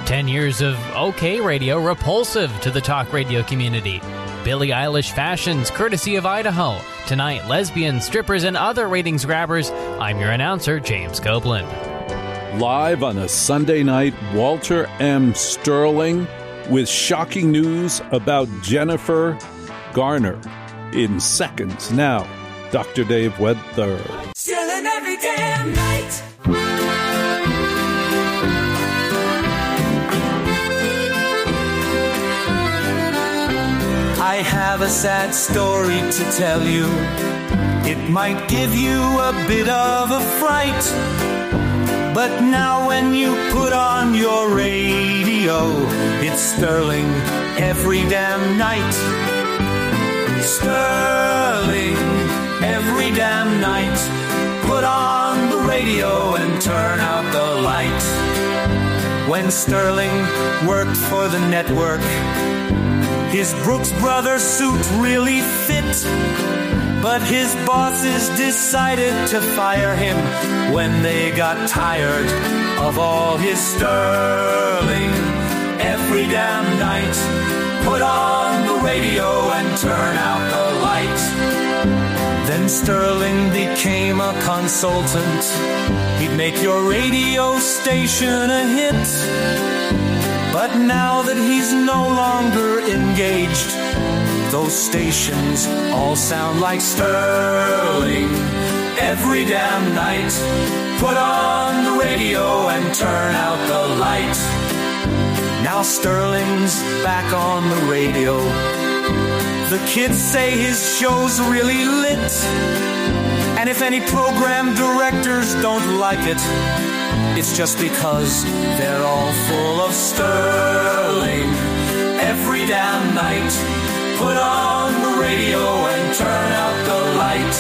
10 years of OK radio repulsive to the talk radio community. Billie Eilish fashions courtesy of Idaho. Tonight, lesbians, strippers, and other ratings grabbers. I'm your announcer, James Copeland. Live on a Sunday night, Walter M. Sterling with shocking news about Jennifer Garner. In seconds now, Dr. Dave Webb III. Chillin' every damn night. I have a sad story to tell you. It might give you a bit of a fright. But now when you put on your radio, it's Sterling every damn night. Sterling every damn night. Put on the radio and turn out the light. When Sterling worked for the network, his Brooks Brothers suit really fit, but his bosses decided to fire him when they got tired of all his Sterling every damn night. Put on the radio and turn out the light. Then Sterling became a consultant. He'd make your radio station a hit. But now that he's no longer engaged, those stations all sound like Sterling every damn night. Put on the radio and turn out the light. Now Sterling's back on the radio. The kids say his show's really lit. And if any program directors don't like it, it's just because they're all full of Sterling every damn night. Put on the radio and turn out the light.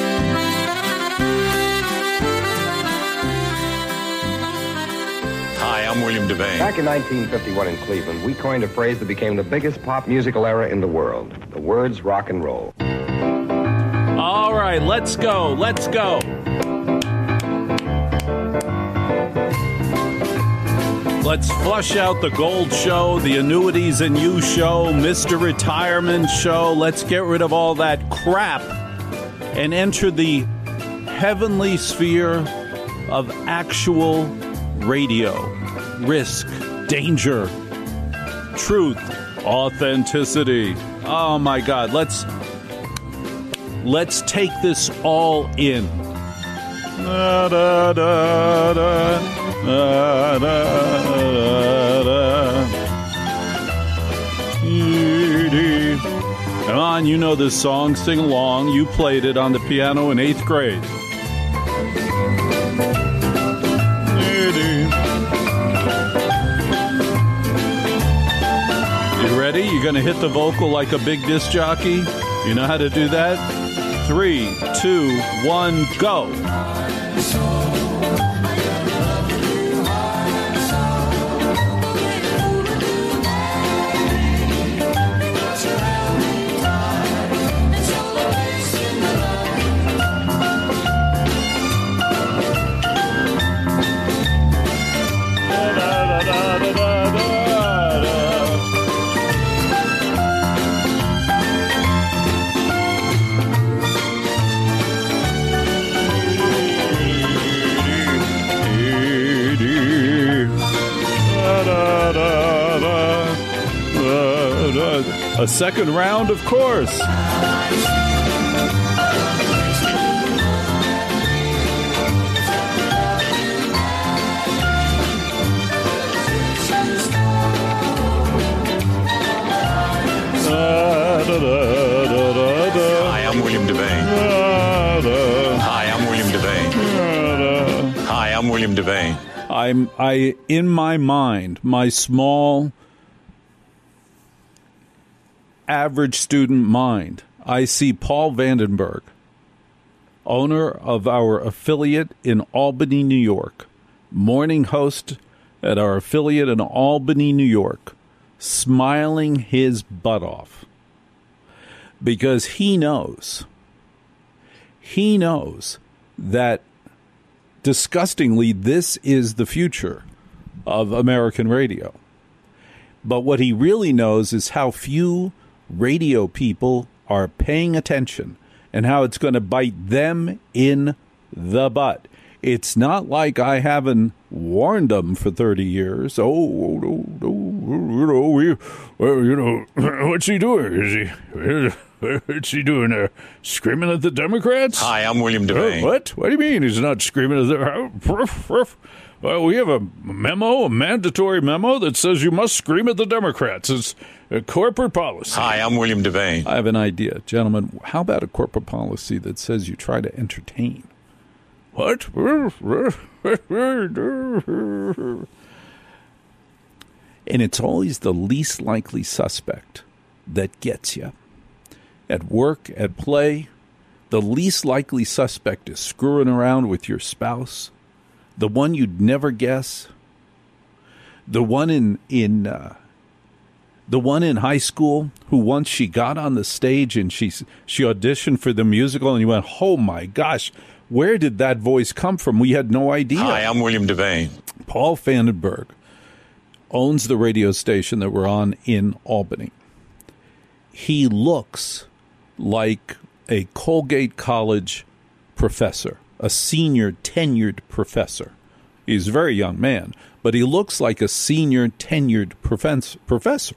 Hi, I'm William Devane. Back in 1951 in Cleveland, we coined a phrase that became the biggest pop musical era in the world. The words rock and roll. All right, let's go. Let's go. Let's flush out the gold show, the annuities and you show, Mr. Retirement show. Let's get rid of all that crap and enter the heavenly sphere of actual radio. Risk, danger, truth, authenticity. Oh my God, let's take this all in. Da, da, da, da. Da, da, da, da. Come on, you know this song. Sing along. You played it on the piano in 8th grade. You ready? You're going to hit the vocal like a big disc jockey? You know how to do that? 3, 2, 1, go. A second round, of course. Hi, I'm William Devane. Hi, I'm William Devane. Hi, I'm William Devane. I in my mind, my small average student mind, I see Paul Vandenberg, owner of our affiliate in Albany, New York, morning host at our affiliate in Albany, New York, smiling his butt off because he knows that disgustingly this is the future. of American radio. But what he really knows is how few radio people are paying attention and how it's going to bite them in the butt. It's not like I haven't warned them for 30 years. What's he doing? What's he doing? Screaming at the Democrats? Hi, I'm William Devane. What? What do you mean he's not screaming at the... Well, we have a mandatory memo that says you must scream at the Democrats. It's a corporate policy. Hi, I'm William Devane. I have an idea. Gentlemen, how about a corporate policy that says you try to entertain? What? And it's always the least likely suspect that gets you. At work, at play, the least likely suspect is screwing around with your spouse. The one you'd never guess. The one in high school who once she got on the stage and she auditioned for the musical and you went, oh my gosh, where did that voice come from? We had no idea. Hi, I'm William Devane. Paul Vandenberg owns the radio station that we're on in Albany. He looks like a Colgate College professor, a senior tenured professor. He's a very young man, but he looks like a senior tenured professor.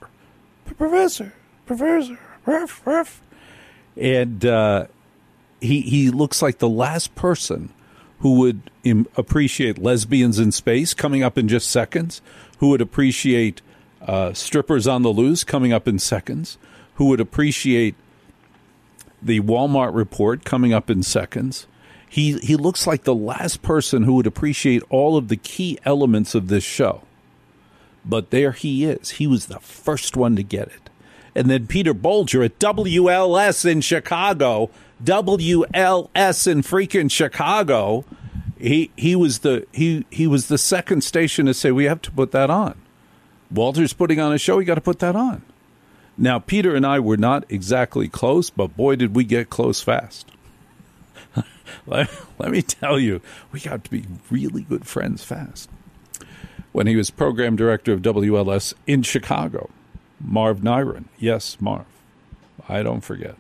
And he looks like the last person who would appreciate Lesbians in Space coming up in just seconds, who would appreciate Strippers on the Loose coming up in seconds, who would appreciate the Walmart Report coming up in seconds. He looks like the last person who would appreciate all of the key elements of this show. But there he is. He was the first one to get it. And then Peter Bolger at WLS in Chicago, WLS in freaking Chicago, he was the second station to say we have to put that on. Walter's putting on a show, we got to put that on. Now, Peter and I were not exactly close, but boy, did we get close fast. Let me tell you, we got to be really good friends fast. When he was program director of WLS in Chicago, Marv Niren. Yes, Marv. I don't forget.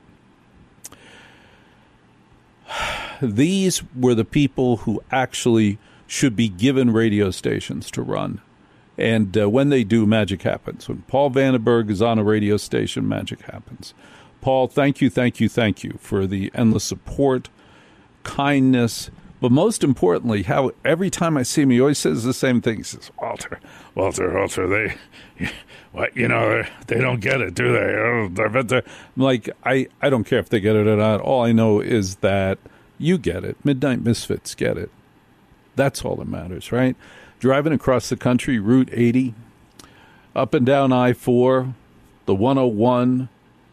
These were the people who actually should be given radio stations to run. And when they do, magic happens. When Paul Vandenberg is on a radio station, magic happens. Paul, thank you for the endless support, kindness, but most importantly, how every time I see him, he always says the same thing. He says, Walter, they don't get it, do they? I'm like, I don't care if they get it or not. All I know is that you get it. Midnight Misfits get it. That's all that matters, right? Driving across the country, Route 80, up and down I-4, the 101,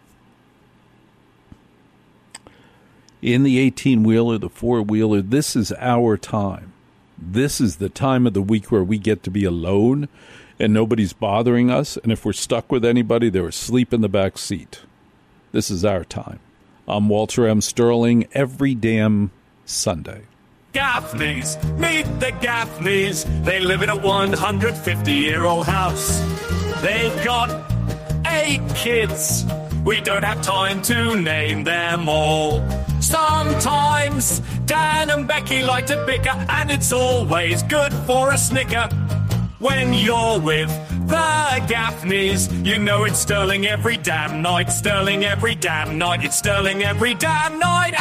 in the 18-wheeler, the four-wheeler. This is our time. This is the time of the week where we get to be alone and nobody's bothering us. And if we're stuck with anybody, they're asleep in the back seat. This is our time. I'm Walter M. Sterling every damn Sunday. Gaffneys, meet the Gaffneys. They live in a 150-year-old house. They've got 8 kids. We don't have time to name them all. Sometimes Dan and Becky like to bicker, and it's always good for a snicker. When you're with the Gaffneys, you know it's Sterling every damn night. Sterling every damn night. It's Sterling every damn night.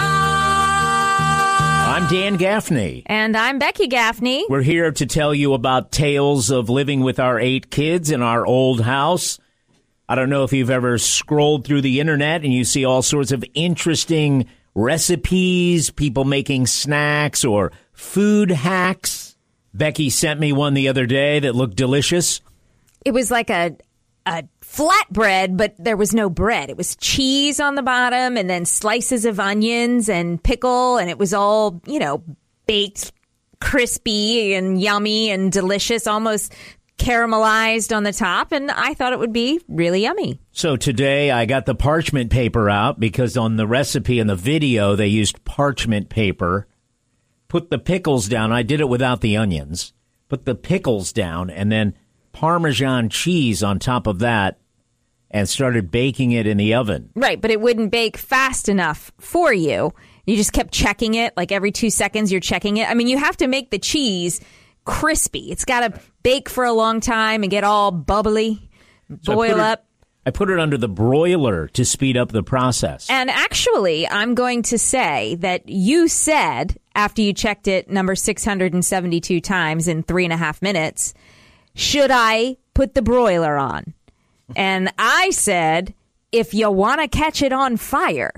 I'm Dan Gaffney. And I'm Becky Gaffney. We're here to tell you about tales of living with our 8 kids in our old house. I don't know if you've ever scrolled through the internet and you see all sorts of interesting recipes, people making snacks or food hacks. Becky sent me one the other day that looked delicious. It was like a flatbread, but there was no bread. It was cheese on the bottom and then slices of onions and pickle, and it was all, baked, crispy and yummy and delicious, almost caramelized on the top, and I thought it would be really yummy. So today I got the parchment paper out because on the recipe and the video they used parchment paper. Put the pickles down. I did it without the onions. put the pickles down, and then Parmesan cheese on top of that, and started baking it in the oven. Right, but it wouldn't bake fast enough for you. You just kept checking it. Like every 2 seconds, you're checking it. I mean, you have to make the cheese crispy. It's got to bake for a long time and get all bubbly, boil up. I put it under the broiler to speed up the process. And actually, I'm going to say that you said, after you checked it number 672 times in 3.5 minutes, should I put the broiler on? And I said, if you want to catch it on fire.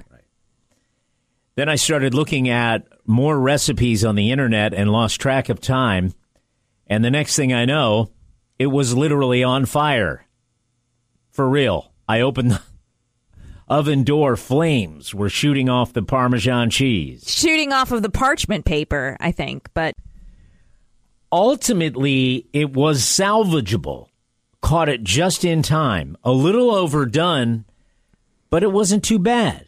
Then I started looking at more recipes on the internet and lost track of time. And the next thing I know, it was literally on fire. For real. I opened the oven door. Flames were shooting off the Parmesan cheese. Shooting off of the parchment paper, I think. But ultimately, it was salvageable. Caught it just in time. A little overdone, but it wasn't too bad.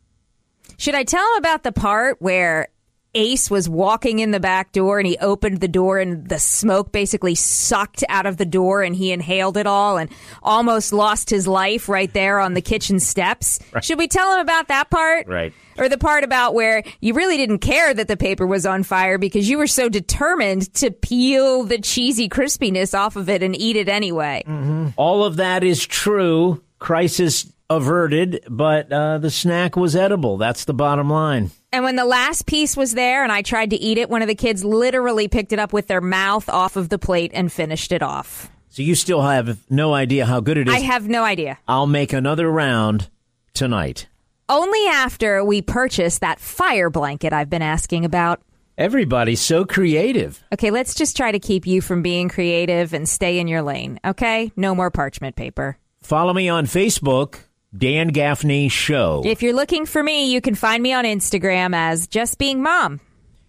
Should I tell him about the part where Ace was walking in the back door and he opened the door and the smoke basically sucked out of the door and he inhaled it all and almost lost his life right there on the kitchen steps? Right. Should we tell him about that part? Right. Or the part about where you really didn't care that the paper was on fire because you were so determined to peel the cheesy crispiness off of it and eat it anyway? Mm-hmm. All of that is true. Crisis averted, but the snack was edible. That's the bottom line. And when the last piece was there and I tried to eat it, one of the kids literally picked it up with their mouth off of the plate and finished it off. So you still have no idea how good it is? I have no idea. I'll make another round tonight. Only after we purchase that fire blanket I've been asking about. Everybody's so creative. Okay, let's just try to keep you from being creative and stay in your lane, okay? No more parchment paper. Follow me on Facebook, Dan Gaffney Show. If you're looking for me, you can find me on Instagram as Just Being Mom.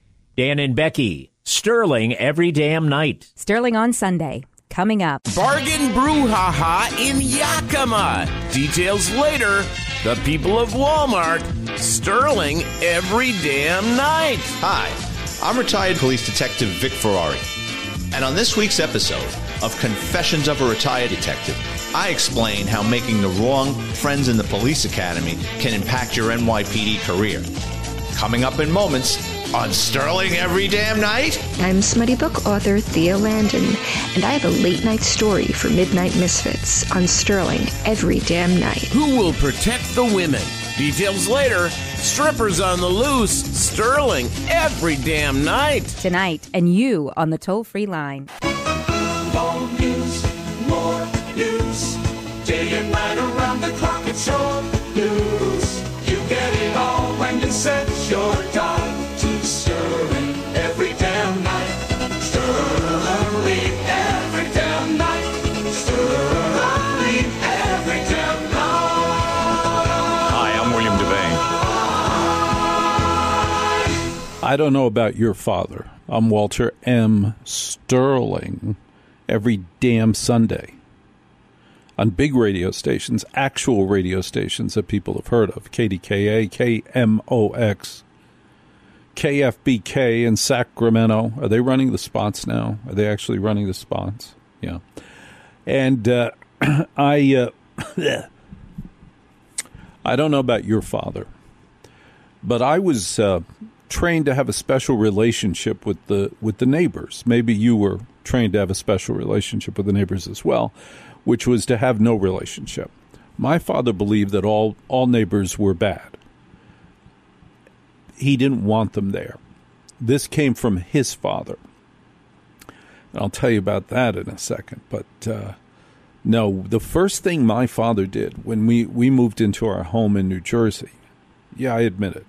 Dan and Becky, Sterling every damn night. Sterling on Sunday. Coming up. Bargain brouhaha in Yakima. Details later. The people of Walmart. Sterling every damn night. Hi, I'm retired police detective Vic Ferrari. And on this week's episode of Confessions of a Retired Detective, I explain how making the wrong friends in the police academy can impact your NYPD career. Coming up in moments on Sterling Every Damn Night. I'm smutty book author Thea Landon, and I have a late night story for Midnight Misfits on Sterling Every Damn Night. Who will protect the women? Details later. Strippers on the loose. Sterling Every Damn Night. Tonight, and you on the toll-free line. More news, more news. Day and night around the clock, it's your news. You get it all when you set your time to Sterling every damn night. Sterling every damn night. Sterling every damn night. Hi, I'm William Devane. I don't know about your father. I'm Walter M. Sterling. Every damn Sunday on big radio stations, actual radio stations that people have heard of, KDKA, KMOX, KFBK in Sacramento. Are they running the spots now? Are they actually running the spots? Yeah. And I don't know about your father, but I was trained to have a special relationship with the neighbors. Maybe you were trained to have a special relationship with the neighbors as well, which was to have no relationship. My father believed that all neighbors were bad. He didn't want them there. This came from his father. And I'll tell you about that in a second. But no, the first thing my father did when we moved into our home in New Jersey, yeah, I admit it,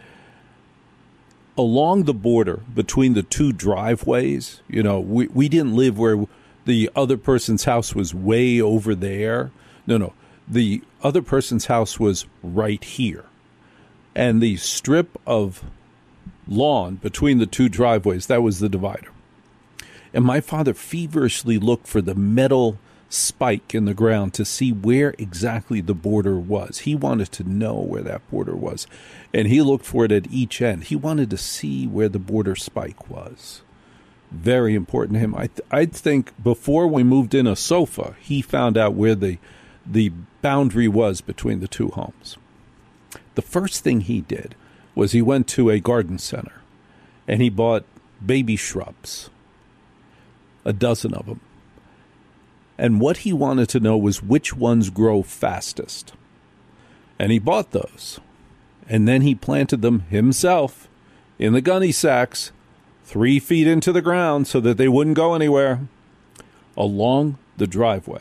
along the border between the two driveways, you know, we didn't live where the other person's house was way over there. No. The other person's house was right here. And the strip of lawn between the two driveways, that was the divider. And my father feverishly looked for the metal spike in the ground to see where exactly the border was. He wanted to know where that border was. And he looked for it at each end. He wanted to see where the border spike was. very important to him. I think before we moved in a sofa, he found out where the boundary was between the two homes. The first thing he did was he went to a garden center and he bought baby shrubs, a dozen of them. And what he wanted to know was which ones grow fastest. And he bought those. And then he planted them himself in the gunny sacks 3 feet into the ground so that they wouldn't go anywhere along the driveway.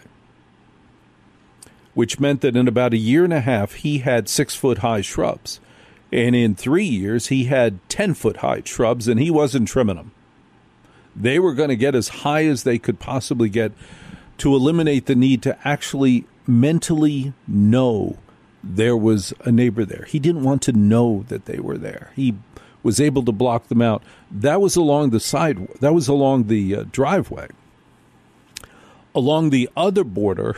Which meant that in about a year and a half, he had 6-foot-high shrubs. And in 3 years, he had 10-foot-high shrubs, and he wasn't trimming them. They were going to get as high as they could possibly get to eliminate the need to actually mentally know there was a neighbor there. He didn't want to know that they were there. He was able to block them out. That was along the driveway. Along the other border,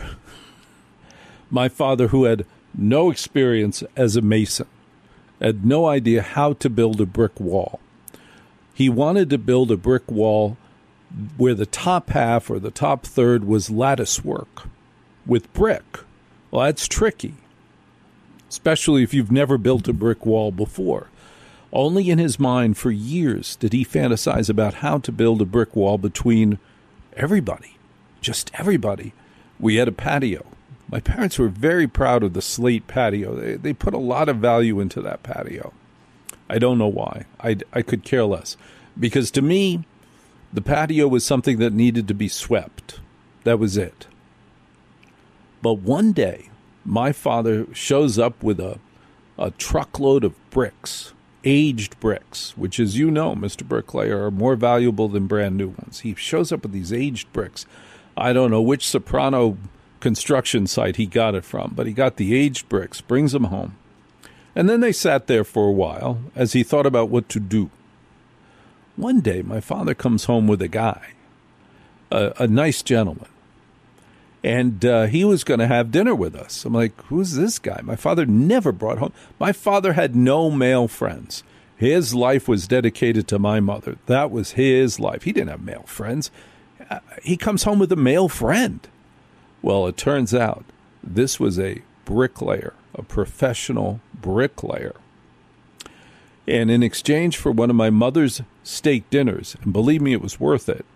my father, who had no experience as a mason, had no idea how to build a brick wall. He wanted to build a brick wall where the top half or the top third was lattice work with brick. Well, that's tricky, especially if you've never built a brick wall before. Only in his mind for years did he fantasize about how to build a brick wall between everybody, just everybody. We had a patio. My parents were very proud of the slate patio. They put a lot of value into that patio. I don't know why. I could care less. Because to me, the patio was something that needed to be swept. That was it. But one day, my father shows up with a truckload of bricks, aged bricks, which, as you know, Mr. Bricklayer, are more valuable than brand new ones. He shows up with these aged bricks. I don't know which Soprano construction site he got it from, but he got the aged bricks, brings them home. And then they sat there for a while as he thought about what to do. One day, my father comes home with a guy, a nice gentleman, and he was going to have dinner with us. I'm like, who's this guy? My father never brought home. My father had no male friends. His life was dedicated to my mother. That was his life. He didn't have male friends. He comes home with a male friend. Well, it turns out this was a bricklayer, a professional bricklayer. And in exchange for one of my mother's steak dinners, and believe me, it was worth it,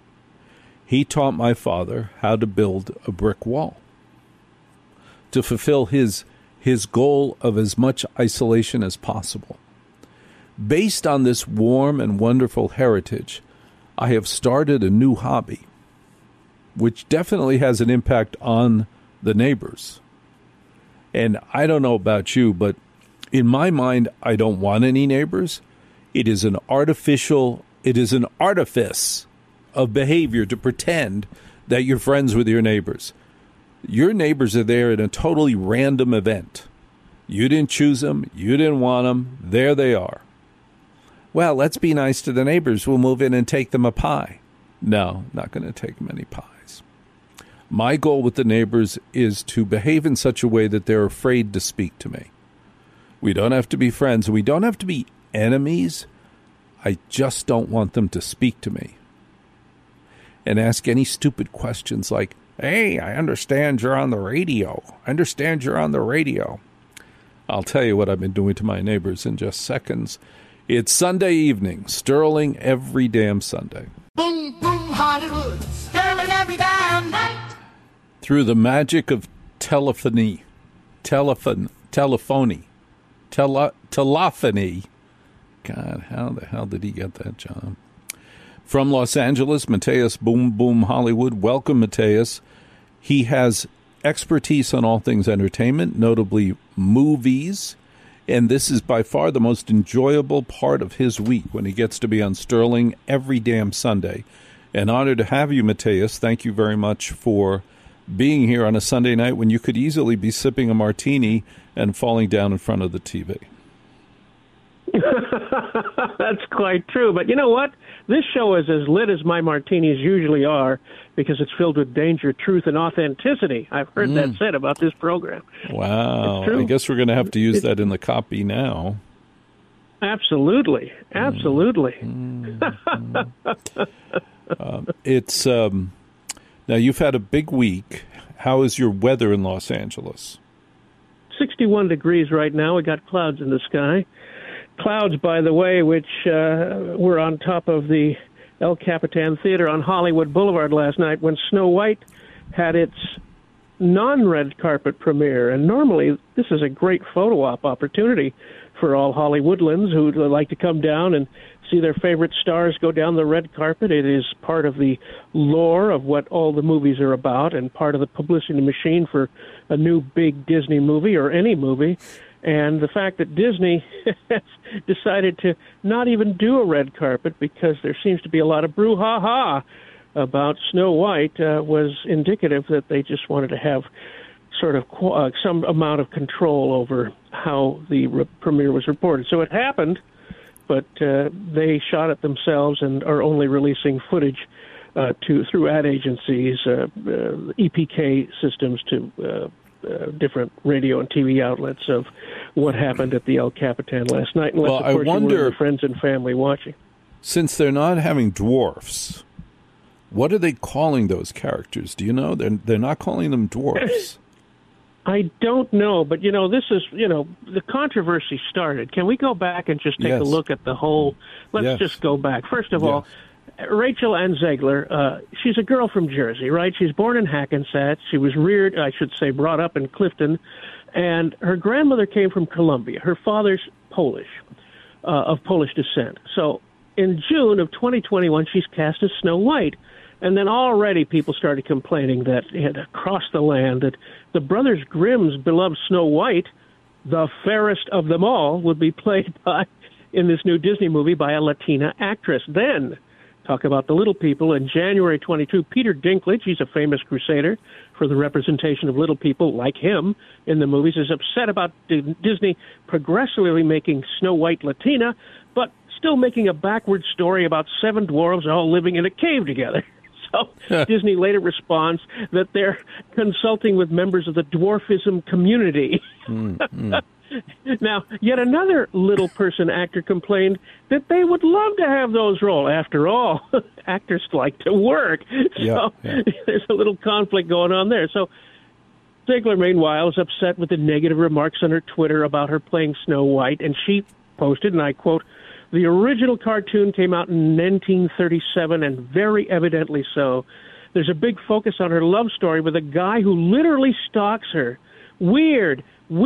he taught my father how to build a brick wall to fulfill his goal of as much isolation as possible. Based on this warm and wonderful heritage, I have started a new hobby, which definitely has an impact on the neighbors. And I don't know about you, but in my mind, I don't want any neighbors. It is an artifice of behavior to pretend that you're friends with your neighbors. Your neighbors are there in a totally random event. You didn't choose them. You didn't want them. There they are. Well, let's be nice to the neighbors. We'll move in and take them a pie. No, not going to take them any pies. My goal with the neighbors is to behave in such a way that they're afraid to speak to me. We don't have to be friends. We don't have to be enemies. I just don't want them to speak to me and ask any stupid questions like, hey, I understand you're on the radio. I'll tell you what I've been doing to my neighbors in just seconds. It's Sunday evening, Sterling every damn Sunday. Boom, boom, Hollywood, Sterling every damn night. Through the magic of telephony. God, how the hell did he get that job? From Los Angeles, Mateus Boom Boom Hollywood. Welcome, Mateus. He has expertise on all things entertainment, notably movies, and this is by far the most enjoyable part of his week when he gets to be on Sterling every damn Sunday. An honor to have you, Mateus. Thank you very much for being here on a Sunday night when you could easily be sipping a martini and falling down in front of the TV. That's quite true. But you know what? This show is as lit as my martinis usually are because it's filled with danger, truth, and authenticity. I've heard that said about this program. Wow. I guess we're going to have to use that in the copy now. Absolutely. It's now you've had a big week. How is your weather in Los Angeles? 61 degrees right now. We got clouds in the sky. Clouds, by the way, which were on top of the El Capitan Theater on Hollywood Boulevard last night when Snow White had its non-red carpet premiere. And normally this is a great photo op opportunity for all Hollywoodlands who like to come down and see their favorite stars go down the red carpet. It is part of the lore of what all the movies are about and part of the publicity machine for a new big Disney movie or any movie. And the fact that Disney has decided to not even do a red carpet because there seems to be a lot of brouhaha about Snow White was indicative that they just wanted to have sort of some amount of control over how the premiere was reported. So it happened, but they shot it themselves and are only releasing footage through ad agencies, EPK systems to different radio and TV outlets of what happened at the El Capitan last night. Unless, of course, you were with friends and family watching. Since they're not having dwarfs, what are they calling those characters? Do you know? They're not calling them dwarfs. I don't know, but, this is, the controversy started. Can we go back and just take a look at the whole? Let's just go back. First of all, Rachel Ann Zegler, she's a girl from Jersey, right? She's born in Hackensack. She was brought up in Clifton, and her grandmother came from Colombia. Her father's Polish, of Polish descent. So in June of 2021, she's cast as Snow White. And then already people started complaining that across the land that the Brothers Grimm's beloved Snow White, the fairest of them all, would be played in this new Disney movie by a Latina actress. Then, talk about the little people, in January 22, Peter Dinklage, he's a famous crusader for the representation of little people like him in the movies, is upset about Disney progressively making Snow White Latina, but still making a backward story about 7 dwarves all living in a cave together. So Disney later responds that they're consulting with members of the dwarfism community. Now, yet another little person actor complained that they would love to have those roles. After all, actors like to work. So there's a little conflict going on there. So Ziegler, meanwhile, is upset with the negative remarks on her Twitter about her playing Snow White, and she posted, and I quote, "The original cartoon came out in 1937, and very evidently so. There's a big focus on her love story with a guy who literally stalks her. Weird.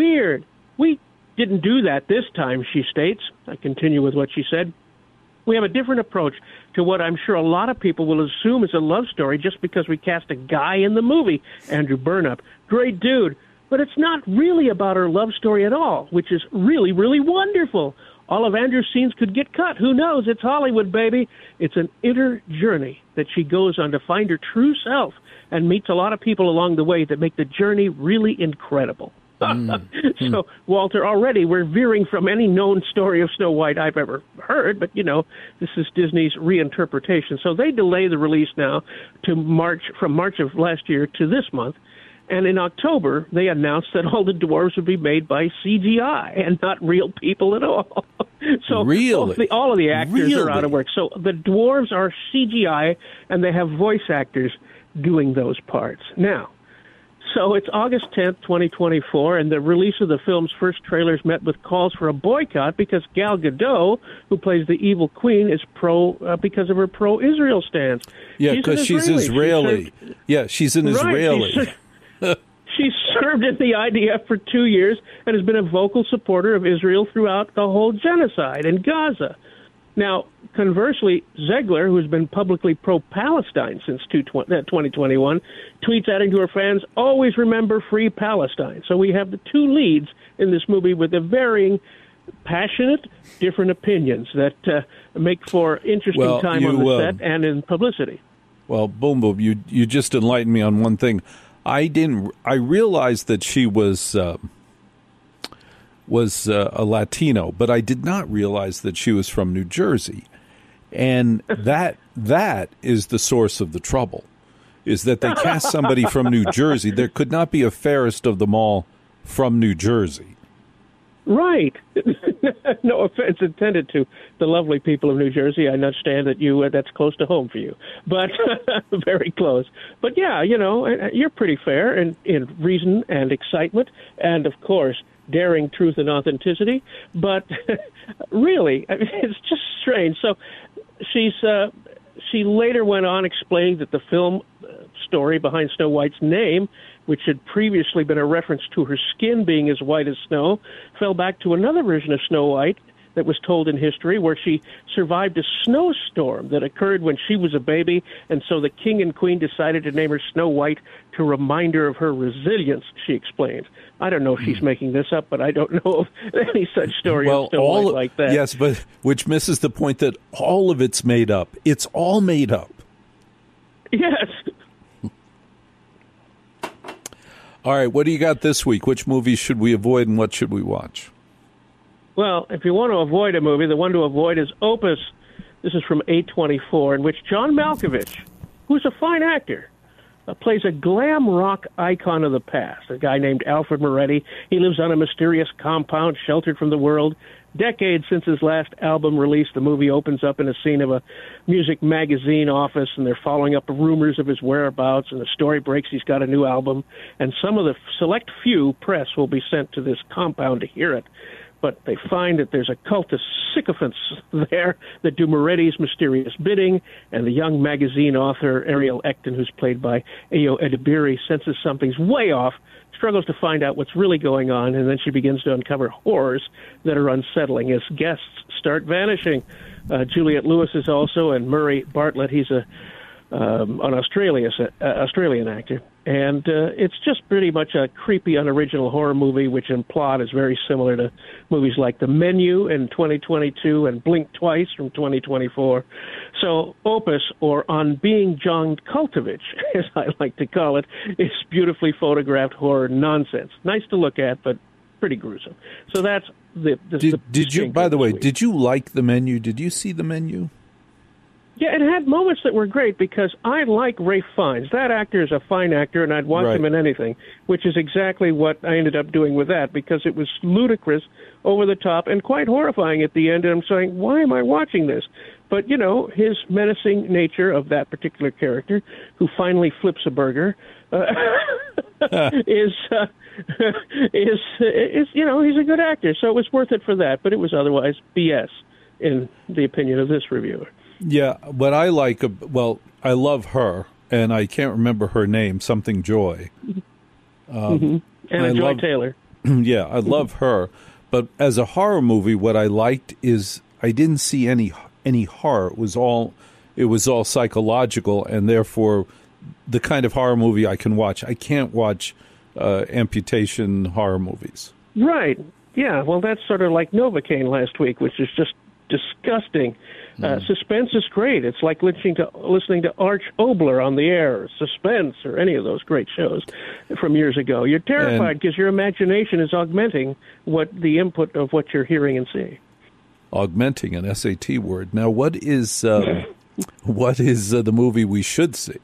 We didn't do that this time," she states. I continue with what she said. "We have a different approach to what I'm sure a lot of people will assume is a love story just because we cast a guy in the movie, Andrew Burnap. Great dude. But it's not really about her love story at all, which is really, really wonderful. All of Andrew's scenes could get cut. Who knows? It's Hollywood, baby. It's an inner journey that she goes on to find her true self and meets a lot of people along the way that make the journey really incredible." So, Walter, already we're veering from any known story of Snow White I've ever heard, but, this is Disney's reinterpretation. So they delay the release now to from March of last year to this month. And in October, they announced that all the dwarves would be made by CGI and not real people at all. So really? all of the actors are out of work. So the dwarves are CGI, and they have voice actors doing those parts. Now, so it's August 10th, 2024, and the release of the film's first trailers met with calls for a boycott because Gal Gadot, who plays the evil queen, is because of her pro-Israel stance. Yeah, because she's Israeli. She's an Israeli. She served in the IDF for 2 years and has been a vocal supporter of Israel throughout the whole genocide in Gaza. Now, conversely, Zegler, who has been publicly pro-Palestine since 2021, tweets adding to her fans, "Always remember free Palestine." So we have the two leads in this movie with the varying, passionate, different opinions that make for interesting time on the set and in publicity. Well, Boom Boom, you just enlightened me on one thing. I realized that she was a Latino, but I did not realize that she was from New Jersey. And that is the source of the trouble, is that they cast somebody from New Jersey. There could not be a fairest of them all from New Jersey. Right. No offense intended to the lovely people of New Jersey. I understand that that's close to home for you, but very close. But yeah, you're pretty fair in reason and excitement, and of course, daring truth and authenticity. But really, I mean, it's just strange. So she later went on explaining that the film story behind Snow White's name, which had previously been a reference to her skin being as white as snow, fell back to another version of Snow White that was told in history, where she survived a snowstorm that occurred when she was a baby, and so the king and queen decided to name her Snow White to remind her of her resilience, she explained. I don't know if she's making this up, but I don't know of any such story of Snow White like that. Yes, but which misses the point that all of it's made up. It's all made up. Yes. All right, what do you got this week? Which movies should we avoid and what should we watch? Well, if you want to avoid a movie, the one to avoid is Opus. This is from A24, in which John Malkovich, who's a fine actor, plays a glam rock icon of the past, a guy named Alfred Moretti. He lives on a mysterious compound sheltered from the world. Decades since his last album release, the movie opens up in a scene of a music magazine office, and they're following up rumors of his whereabouts, and the story breaks he's got a new album, and some of the select few press will be sent to this compound to hear it. But they find that there's a cult of sycophants there that do Moretti's mysterious bidding, and the young magazine author Ariel Ecton, who's played by Ayo Edebiri, senses something's way off, struggles to find out what's really going on, and then she begins to uncover horrors that are unsettling as guests start vanishing. Juliette Lewis is also, and Murray Bartlett, he's an Australian actor. And it's just pretty much a creepy, unoriginal horror movie, which in plot is very similar to movies like The Menu in 2022 and Blink Twice from 2024. So Opus, or On Being John Kultuvich, as I like to call it, is beautifully photographed horror nonsense. Nice to look at, but pretty gruesome. So that's Did you, by the way, did you like The Menu? Did you see The Menu? Yeah, it had moments that were great because I like Ralph Fiennes. That actor is a fine actor, and I'd watch him in anything, which is exactly what I ended up doing with that because it was ludicrous, over the top, and quite horrifying at the end. And I'm saying, why am I watching this? But, his menacing nature of that particular character, who finally flips a burger, is he's a good actor. So it was worth it for that, but it was otherwise BS, in the opinion of this reviewer. Yeah, what I like, I love her, and I can't remember her name, something Joy. Anna Joy Taylor. Yeah, I love her. But as a horror movie, what I liked is I didn't see any horror. It was all psychological, and therefore the kind of horror movie I can watch. I can't watch amputation horror movies. Right. Yeah, well, that's sort of like Novocaine last week, which is just disgusting. Suspense is great. It's like listening to Arch Obler on the Air, Suspense, or any of those great shows from years ago. You're terrified because your imagination is augmenting the input of what you're hearing and seeing. Augmenting, an SAT word. Now, what is the movie we should see?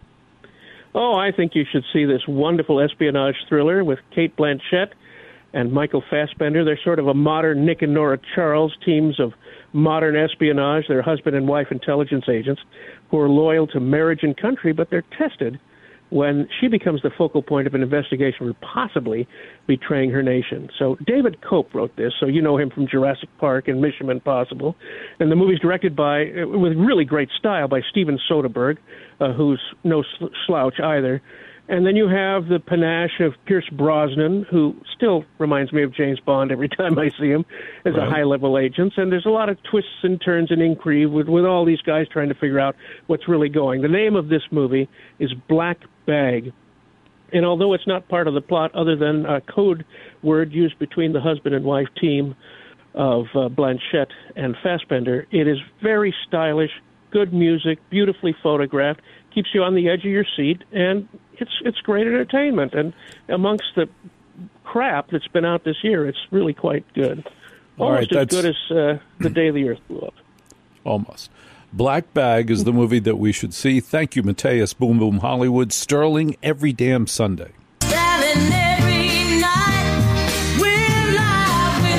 Oh, I think you should see this wonderful espionage thriller with Cate Blanchett and Michael Fassbender. They're sort of a modern Nick and Nora Charles, teams of modern espionage. They're husband and wife intelligence agents who are loyal to marriage and country, but they're tested when she becomes the focal point of an investigation for possibly betraying her nation. So David Cope wrote this, so you know him from Jurassic Park and Mission Impossible. And the movie's directed with really great style by Steven Soderbergh, who's no slouch either. And then you have the panache of Pierce Brosnan, who still reminds me of James Bond every time I see him as a high-level agent. And there's a lot of twists and turns and inquiry with all these guys trying to figure out what's really going. The name of this movie is Black Bag. And although it's not part of the plot other than a code word used between the husband and wife team of Blanchett and Fassbender, it is very stylish, good music, beautifully photographed, keeps you on the edge of your seat, and it's great entertainment. And amongst the crap that's been out this year, it's really quite good. Almost as good as The Day the Earth Blew Up. Almost. Black Bag is the movie that we should see. Thank you, Mateus Boom Boom Hollywood. Sterling every damn Sunday.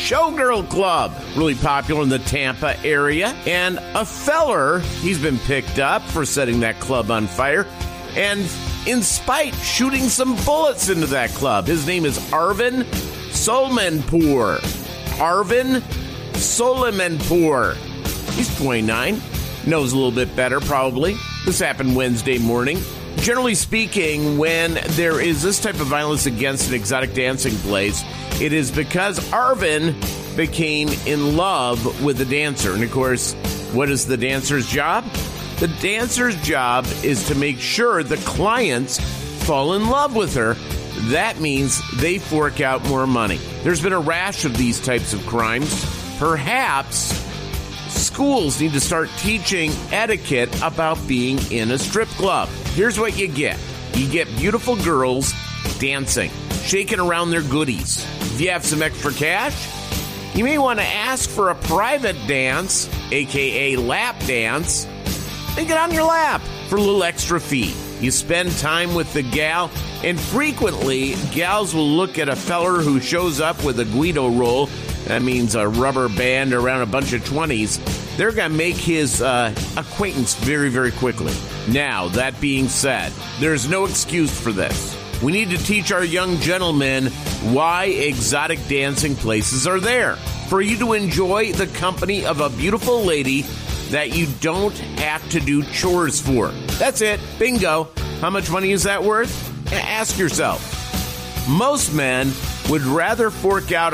Showgirl Club, really popular in the Tampa area. And a feller, he's been picked up for setting that club on fire. And in spite, shooting some bullets into that club. His name is Arvin Solmanpour. Arvin Solmanpour. He's 29. Knows a little bit better, probably. This happened Wednesday morning. Generally speaking, when there is this type of violence against an exotic dancing place, it is because Arvin became in love with the dancer. And, of course, what is the dancer's job? The dancer's job is to make sure the clients fall in love with her. That means they fork out more money. There's been a rash of these types of crimes. Perhaps schools need to start teaching etiquette about being in a strip club. Here's what you get. You get beautiful girls dancing, shaking around their goodies. If you have some extra cash, you may want to ask for a private dance, a.k.a. lap dance, and get on your lap for a little extra fee. You spend time with the gal, and frequently, gals will look at a feller who shows up with a Guido roll. That means a rubber band around a bunch of 20s. They're going to make his acquaintance very, very quickly. Now, that being said, there's no excuse for this. We need to teach our young gentlemen why exotic dancing places are there. For you to enjoy the company of a beautiful lady that you don't have to do chores for. That's it. Bingo. How much money is that worth? Ask yourself. Most men would rather fork out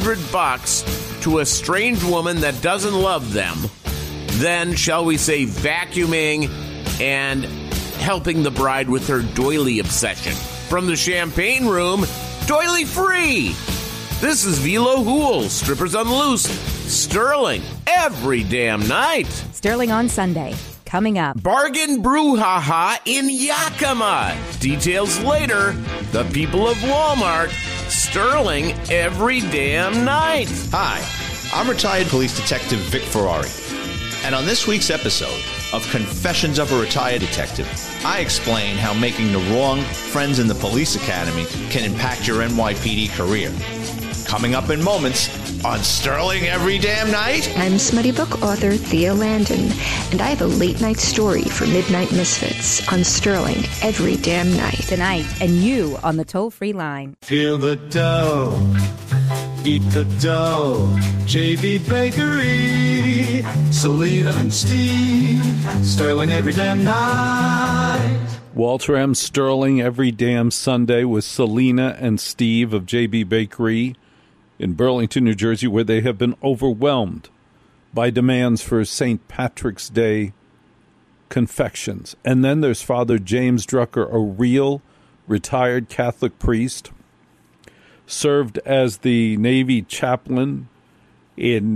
$100 to a strange woman that doesn't love them than, shall we say, vacuuming and helping the bride with her doily obsession. From the champagne room, doily free. This is Velo Hool, Strippers on the Loose, Sterling, every damn night. Sterling on Sunday, coming up. Bargain Brouhaha in Yakima. Details later. The people of Walmart, Sterling, every damn night. Hi, I'm retired police detective Vic Ferrari. And on this week's episode of Confessions of a Retired Detective, I explain how making the wrong friends in the police academy can impact your NYPD career. Coming up in moments on Sterling Every Damn Night. I'm Smutty Book author Thea Landon, and I have a late night story for Midnight Misfits on Sterling Every Damn Night. Tonight, and you on the toll-free line. Feel the dough, eat the dough. JB Bakery, Selena and Steve, Sterling Every Damn Night. Walter M. Sterling every damn Sunday with Selena and Steve of JB Bakery in Burlington, New Jersey, where they have been overwhelmed by demands for St. Patrick's Day confections. And then there's Father James Drucker, a real retired Catholic priest, served as the Navy chaplain in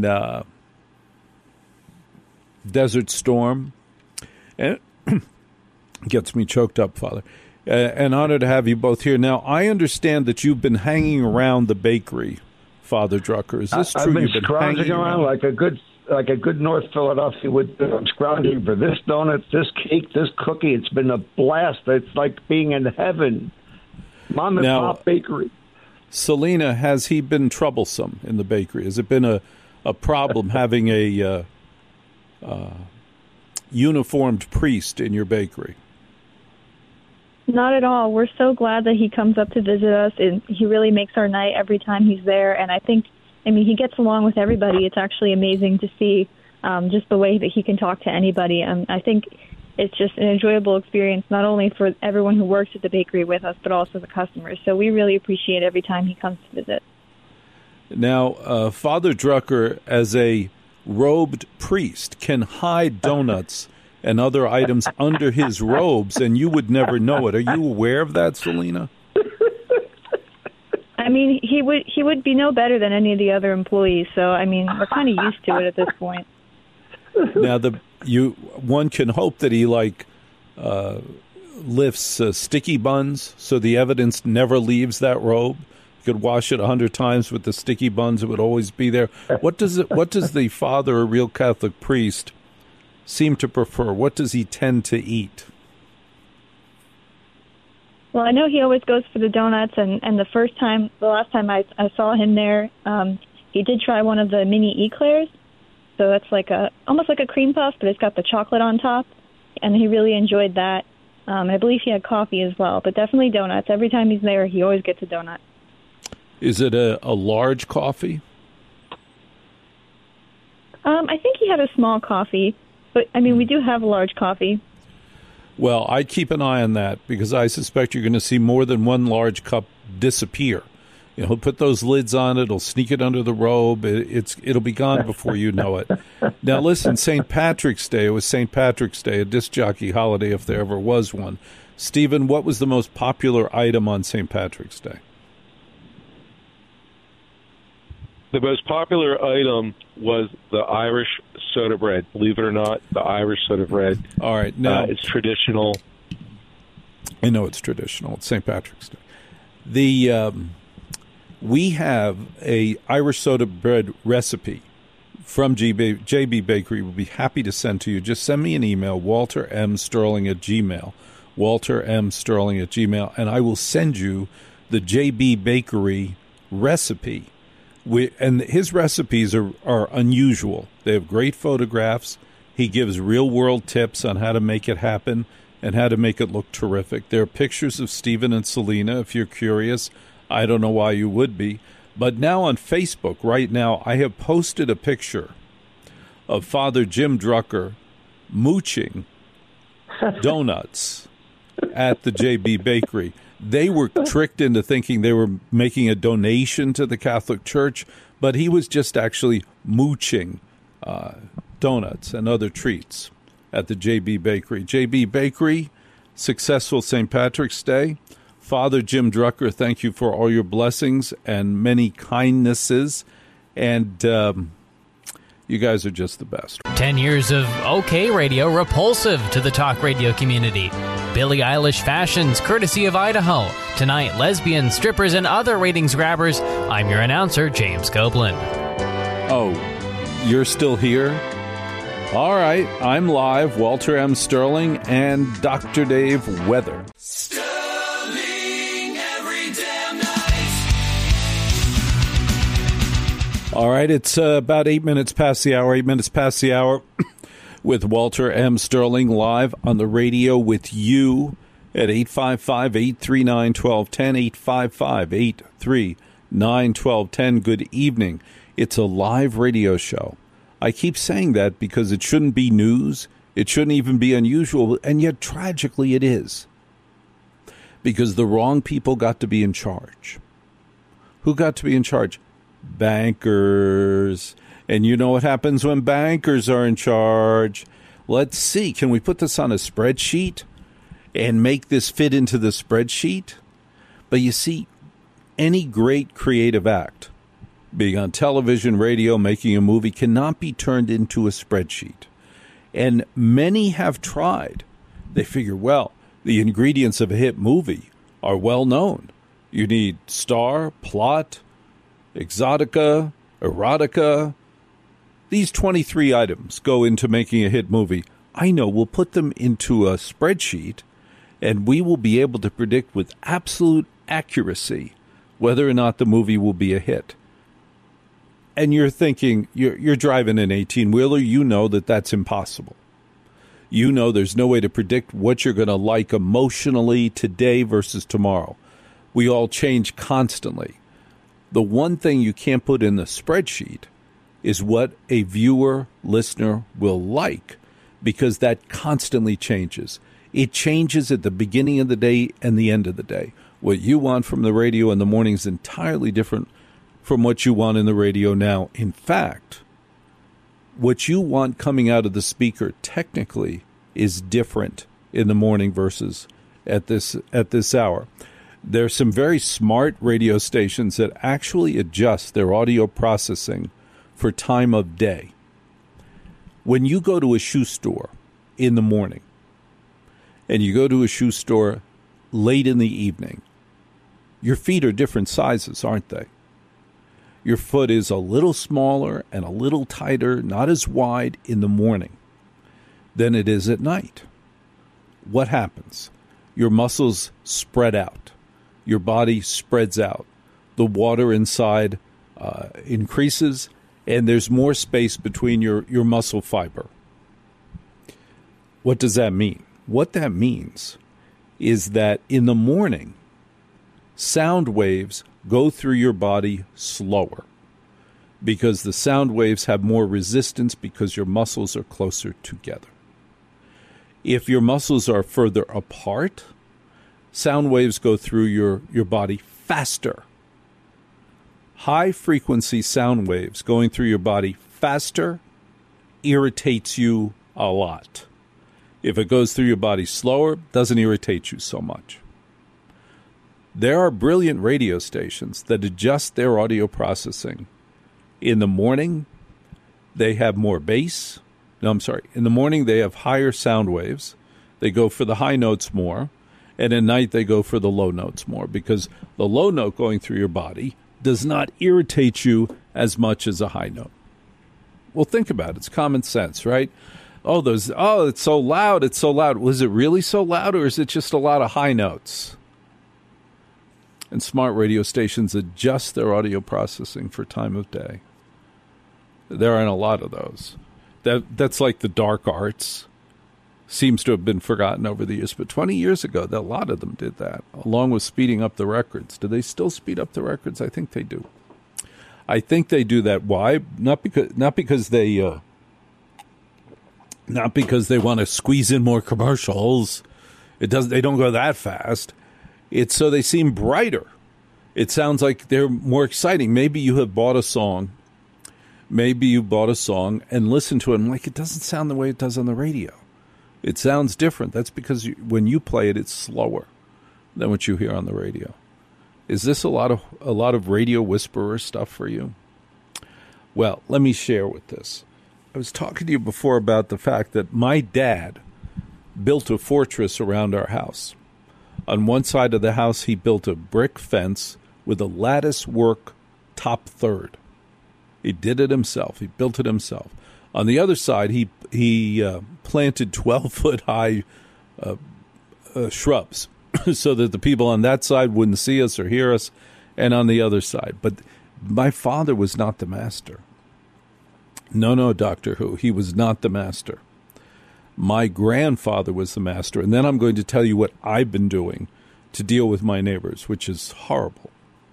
Desert Storm. And gets me choked up, Father. An honor to have you both here. Now, I understand that you've been hanging around the bakery, Father Drucker. Is this true? I've been You've been scrounging around like a good North Philadelphia would. I'm scrounging for this donut, this cake, this cookie. It's been a blast. It's like being in heaven. Mom and Pop Bakery. Selena, has he been troublesome in the bakery? Has it been a problem having a uniformed priest in your bakery? Not at all. We're so glad that he comes up to visit us, and he really makes our night every time he's there. And I mean, he gets along with everybody. It's actually amazing to see just the way that he can talk to anybody. I think it's just an enjoyable experience, not only for everyone who works at the bakery with us, but also the customers. So we really appreciate every time he comes to visit. Now, Father Drucker, as a robed priest, can hide donuts and other items under his robes, and you would never know it. Are you aware of that, Selena? I mean, he would be no better than any of the other employees. So, I mean, we're kind of used to it at this point. Now, one can hope that he lifts sticky buns so the evidence never leaves that robe. You could wash it 100 times with the sticky buns; it would always be there. What does the father, a real Catholic priest, seem to prefer? What does he tend to eat? Well, I know he always goes for the donuts, and the last time I saw him there, he did try one of the mini eclairs. So that's almost like a cream puff, but it's got the chocolate on top. And he really enjoyed that. I believe he had coffee as well, but definitely donuts. Every time he's there, he always gets a donut. Is it a large coffee? I think he had a small coffee, but, I mean, we do have a large coffee. Well, I'd keep an eye on that because I suspect you're going to see more than one large cup disappear. He'll put those lids on it. He'll sneak it under the robe. It'll be gone before you know it. Now, listen, St. Patrick's Day. It was St. Patrick's Day, a disc jockey holiday if there ever was one. Stephen, what was the most popular item on St. Patrick's Day? The most popular item was the Irish soda bread. Believe it or not, the Irish soda bread. All right. Now, it's traditional. I know it's traditional. It's St. Patrick's Day. We have a Irish soda bread recipe from JB Bakery. We'll be happy to send to you. Just send me an email, waltermsterling@gmail.com, waltermsterling@gmail.com, and I will send you the JB Bakery recipe. And his recipes are unusual. They have great photographs. He gives real-world tips on how to make it happen and how to make it look terrific. There are pictures of Stephen and Selena, if you're curious. I don't know why you would be. But now on Facebook, right now, I have posted a picture of Father Jim Drucker mooching donuts at the JB Bakery. They were tricked into thinking they were making a donation to the Catholic Church, but he was just actually mooching donuts and other treats at the JB Bakery. JB Bakery, successful St. Patrick's Day. Father Jim Drucker, thank you for all your blessings and many kindnesses. And you guys are just the best. 10 years of OK Radio, repulsive to the talk radio community. Billie Eilish fashions, courtesy of Idaho. Tonight, lesbians, strippers, and other ratings grabbers. I'm your announcer, James Copeland. Oh, you're still here? All right, I'm live. Walter M. Sterling and Dr. Dave Weather. All right, it's about 8 minutes past the hour, with Walter M. Sterling live on the radio with you at 855-839-1210, 855-839-1210. Good evening. It's a live radio show. I keep saying that because it shouldn't be news. It shouldn't even be unusual, and yet tragically it is. Because the wrong people got to be in charge. Who got to be in charge? Bankers. And you know what happens when bankers are in charge? Let's see. Can we put this on a spreadsheet and make this fit into the spreadsheet? But you see, any great creative act, being on television, radio, making a movie, cannot be turned into a spreadsheet. And many have tried. They figure, well, the ingredients of a hit movie are well known. You need star, plot, exotica, erotica. These 23 items go into making a hit movie. I know, we'll put them into a spreadsheet, and we will be able to predict with absolute accuracy whether or not the movie will be a hit. And you're thinking, you're driving an 18-wheeler, you know that that's impossible. You know there's no way to predict what you're going to like emotionally today versus tomorrow. We all change constantly. The one thing you can't put in the spreadsheet is what a viewer, listener will like, because that constantly changes. It changes at the beginning of the day and the end of the day. What you want from the radio in the morning is entirely different from what you want in the radio now. In fact, what you want coming out of the speaker technically is different in the morning versus at this hour. There's some very smart radio stations that actually adjust their audio processing for time of day. When you go to a shoe store in the morning and you go to a shoe store late in the evening, your feet are different sizes, aren't they? Your foot is a little smaller and a little tighter, not as wide in the morning than it is at night. What happens? Your muscles spread out. Your body spreads out. The water inside increases, and there's more space between your muscle fiber. What does that mean? What that means is that in the morning, sound waves go through your body slower because the sound waves have more resistance because your muscles are closer together. If your muscles are further apart, sound waves go through your body faster. High-frequency sound waves going through your body faster irritates you a lot. If it goes through your body slower, it doesn't irritate you so much. There are brilliant radio stations that adjust their audio processing. In the morning, they have more bass. In the morning, they have higher sound waves. They go for the high notes more. And at night, they go for the low notes more because the low note going through your body does not irritate you as much as a high note. Well, think about it. It's common sense, right? It's so loud. It's so loud. Was it really so loud, or is it just a lot of high notes? And smart radio stations adjust their audio processing for time of day. There aren't a lot of those. That's like the dark arts. Seems to have been forgotten over the years. But 20 years ago, a lot of them did that, along with speeding up the records. Do they still speed up the records? I think they do. I think they do that. Why? Not because they want to squeeze in more commercials. They don't go that fast. It's so they seem brighter. It sounds like they're more exciting. Maybe you have bought a song. Maybe you bought a song and listened to it and it doesn't sound the way it does on the radio. It sounds different. That's because when you play it, it's slower than what you hear on the radio. Is this a lot of radio whisperer stuff for you? Well, let me share with this. I was talking to you before about the fact that my dad built a fortress around our house. On one side of the house, he built a brick fence with a lattice work top third. He did it himself. He built it himself. On the other side, he planted 12-foot-high shrubs so that the people on that side wouldn't see us or hear us, and on the other side. But my father was not the master. No, Doctor Who, he was not the master. My grandfather was the master, and then I'm going to tell you what I've been doing to deal with my neighbors, which is horrible.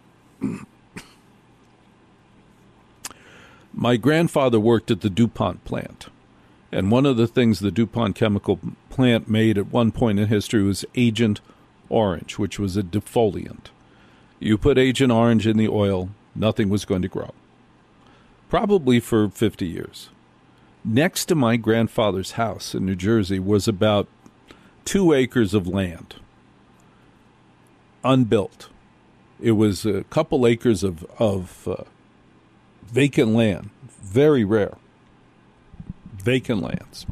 My grandfather worked at the DuPont plant, and one of the things the DuPont chemical plant made at one point in history was Agent Orange, which was a defoliant. You put Agent Orange in the oil, nothing was going to grow. Probably for 50 years. Next to my grandfather's house in New Jersey was about 2 acres of land, unbuilt. It was a couple acres of vacant land, very rare, vacant lands.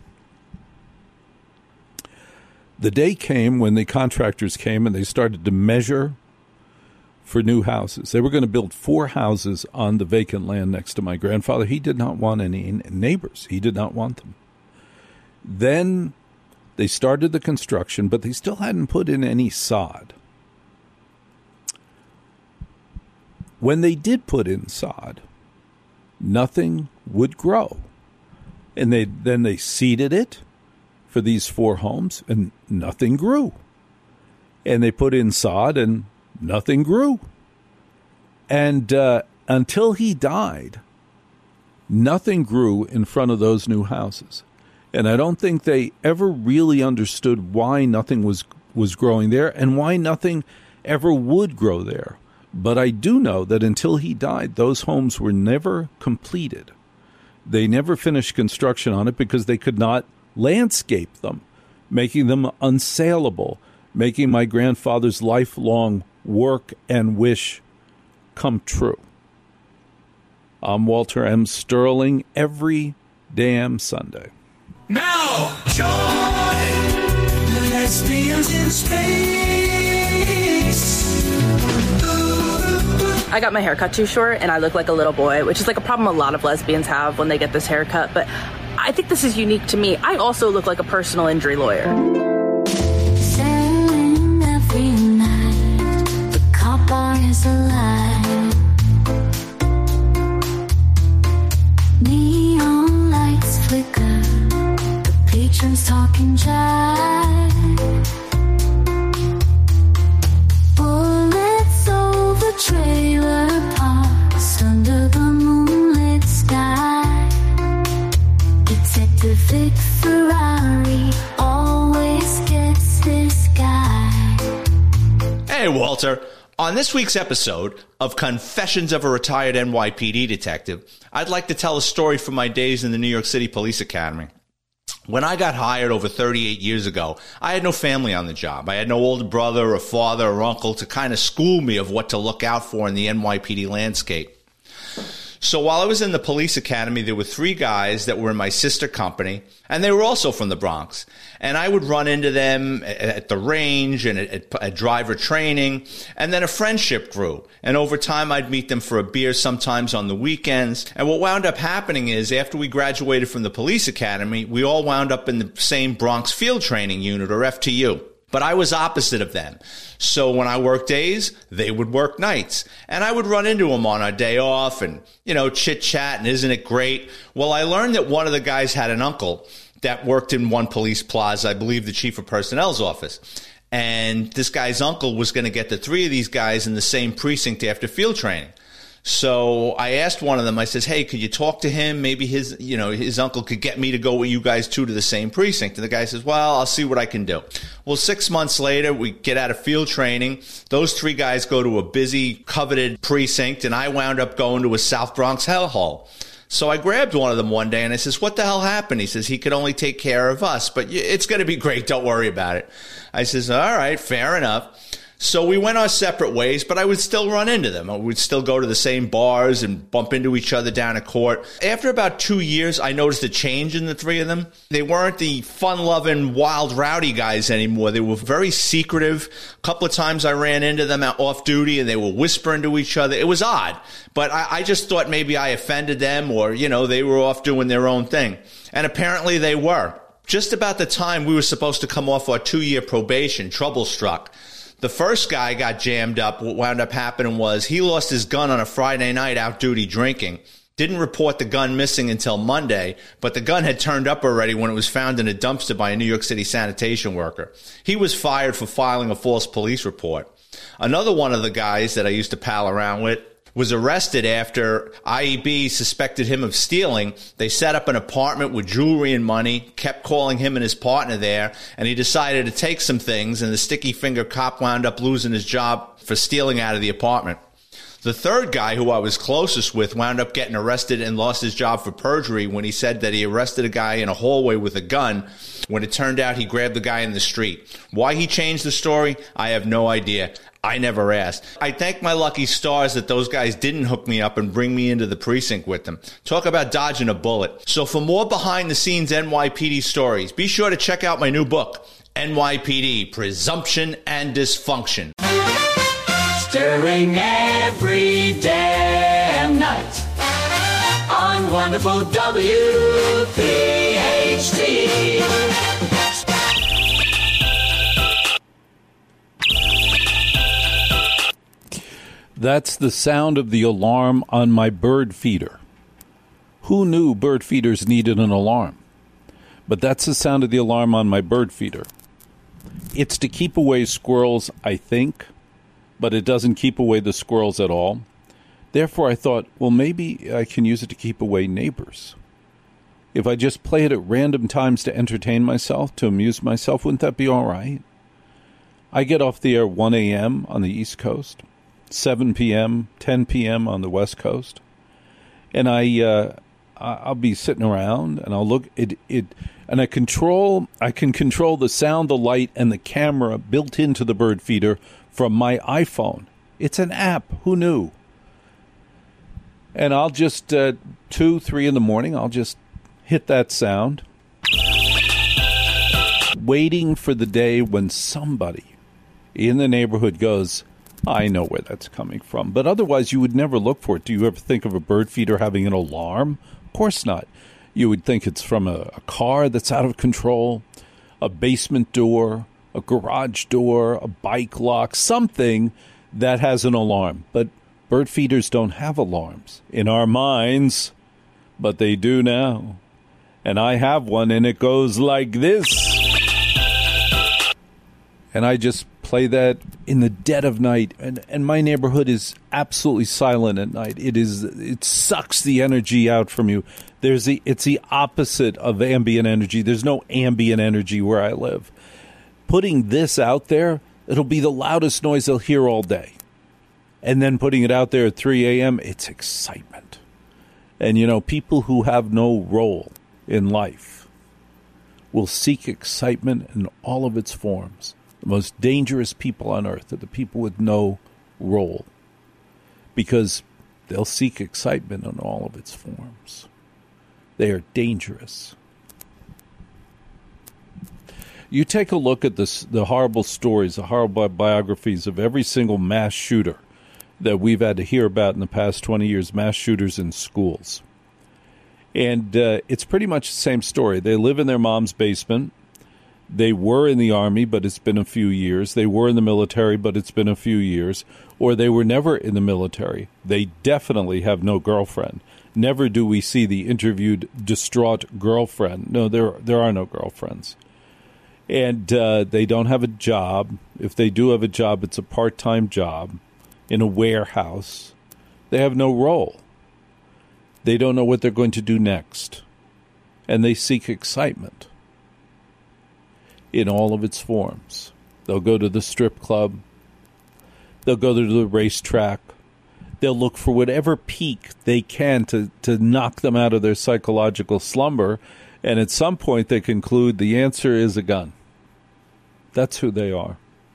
The day came when the contractors came and they started to measure for new houses. They were going to build 4 houses on the vacant land next to my grandfather. He did not want any neighbors. He did not want them. Then they started the construction, but they still hadn't put in any sod. When they did put in sod, nothing would grow. And then they seeded it for these 4 homes, and nothing grew. And they put in sod, and nothing grew. And until he died, nothing grew in front of those new houses. And I don't think they ever really understood why nothing was growing there and why nothing ever would grow there. But I do know that until he died, those homes were never completed. They never finished construction on it because they could not landscape them, making them unsaleable, making my grandfather's lifelong work and wish come true. I'm Walter M. Sterling, every damn Sunday. Now, join the lesbians in space. I got my hair cut too short and I look like a little boy, which is like a problem a lot of lesbians have when they get this haircut. But I think this is unique to me. I also look like a personal injury lawyer. Sailing every night, the copper is alive. Patrons talking jive. Bullets over trailer parks under the moonlit sky. Detective Vic Ferrari always gets this guy. Hey, Walter. On this week's episode of Confessions of a Retired NYPD Detective, I'd like to tell a story from my days in the New York City Police Academy. When I got hired over 38 years ago, I had no family on the job. I had no older brother or father or uncle to kind of school me of what to look out for in the NYPD landscape. So while I was in the police academy, there were 3 guys that were in my sister company, and they were also from the Bronx. And I would run into them at the range and at driver training, and then a friendship grew. And over time, I'd meet them for a beer sometimes on the weekends. And what wound up happening is after we graduated from the police academy, we all wound up in the same Bronx Field Training Unit, or FTU. But I was opposite of them. So when I worked days, they would work nights. And I would run into them on our day off and, chit-chat, and isn't it great? Well, I learned that one of the guys had an uncle that worked in one police plaza, I believe the chief of personnel's office. And this guy's uncle was going to get the 3 of these guys in the same precinct after field training. So I asked one of them, I says, hey, could you talk to him? Maybe his uncle could get me to go with you guys 2 to the same precinct. And the guy says, well, I'll see what I can do. Well, 6 months later, we get out of field training. Those 3 guys go to a busy, coveted precinct, and I wound up going to a South Bronx hellhole. So I grabbed one of them one day and I says, what the hell happened? He says, he could only take care of us, but it's going to be great. Don't worry about it. I says, all right, fair enough. So we went our separate ways, but I would still run into them. I would still go to the same bars and bump into each other down at court. After about 2 years, I noticed a change in the 3 of them. They weren't the fun-loving, wild, rowdy guys anymore. They were very secretive. A couple of times I ran into them off duty, and they were whispering to each other. It was odd, but I just thought maybe I offended them or, they were off doing their own thing. And apparently they were. Just about the time we were supposed to come off our 2-year probation, trouble struck. The first guy got jammed up. What wound up happening was he lost his gun on a Friday night out duty drinking. Didn't report the gun missing until Monday, but the gun had turned up already when it was found in a dumpster by a New York City sanitation worker. He was fired for filing a false police report. Another one of the guys that I used to pal around with was arrested after IEB suspected him of stealing. They set up an apartment with jewelry and money, kept calling him and his partner there, and he decided to take some things, and the sticky finger cop wound up losing his job for stealing out of the apartment. The third guy, who I was closest with, wound up getting arrested and lost his job for perjury when he said that he arrested a guy in a hallway with a gun, when it turned out he grabbed the guy in the street. Why he changed the story, I have no idea. I never asked. I thank my lucky stars that those guys didn't hook me up and bring me into the precinct with them. Talk about dodging a bullet. So for more behind-the-scenes NYPD stories, be sure to check out my new book, NYPD, Presumption and Dysfunction. Stirring every damn night on wonderful WPHT. That's the sound of the alarm on my bird feeder. Who knew bird feeders needed an alarm? But that's the sound of the alarm on my bird feeder. It's to keep away squirrels, I think, but it doesn't keep away the squirrels at all. Therefore, I thought, well, maybe I can use it to keep away neighbors. If I just play it at random times to entertain myself, to amuse myself, wouldn't that be all right? I get off the air 1 a.m. on the East Coast, 7 p.m., 10 p.m. on the West Coast, and I'll be sitting around and I'll look and I can control the sound, the light, and the camera built into the bird feeder from my iPhone. It's an app. Who knew? And I'll just 2, 3 in the morning, I'll just hit that sound, waiting for the day when somebody in the neighborhood goes, I know where that's coming from. But otherwise, you would never look for it. Do you ever think of a bird feeder having an alarm? Of course not. You would think it's from a car that's out of control, a basement door, a garage door, a bike lock, something that has an alarm. But bird feeders don't have alarms in our minds, but they do now. And I have one, and it goes like this. And I just play that in the dead of night. And my neighborhood is absolutely silent at night. It sucks the energy out from you. It's the opposite of ambient energy. There's no ambient energy where I live. Putting this out there, it'll be the loudest noise they'll hear all day. And then putting it out there at 3 a.m., it's excitement. And, people who have no role in life will seek excitement in all of its forms. The most dangerous people on earth are the people with no role, because they'll seek excitement in all of its forms. They are dangerous. You take a look at the horrible stories, the horrible biographies of every single mass shooter that we've had to hear about in the past 20 years, mass shooters in schools. And it's pretty much the same story. They live in their mom's basement. They were in the Army, but it's been a few years. They were in the military, but it's been a few years. Or they were never in the military. They definitely have no girlfriend. Never do we see the interviewed distraught girlfriend. No, there are no girlfriends. And they don't have a job. If they do have a job, it's a part-time job in a warehouse. They have no role. They don't know what they're going to do next. And they seek excitement in all of its forms. They'll go to the strip club. They'll go to the racetrack. They'll look for whatever peak they can to knock them out of their psychological slumber. And at some point they conclude the answer is a gun. That's who they are.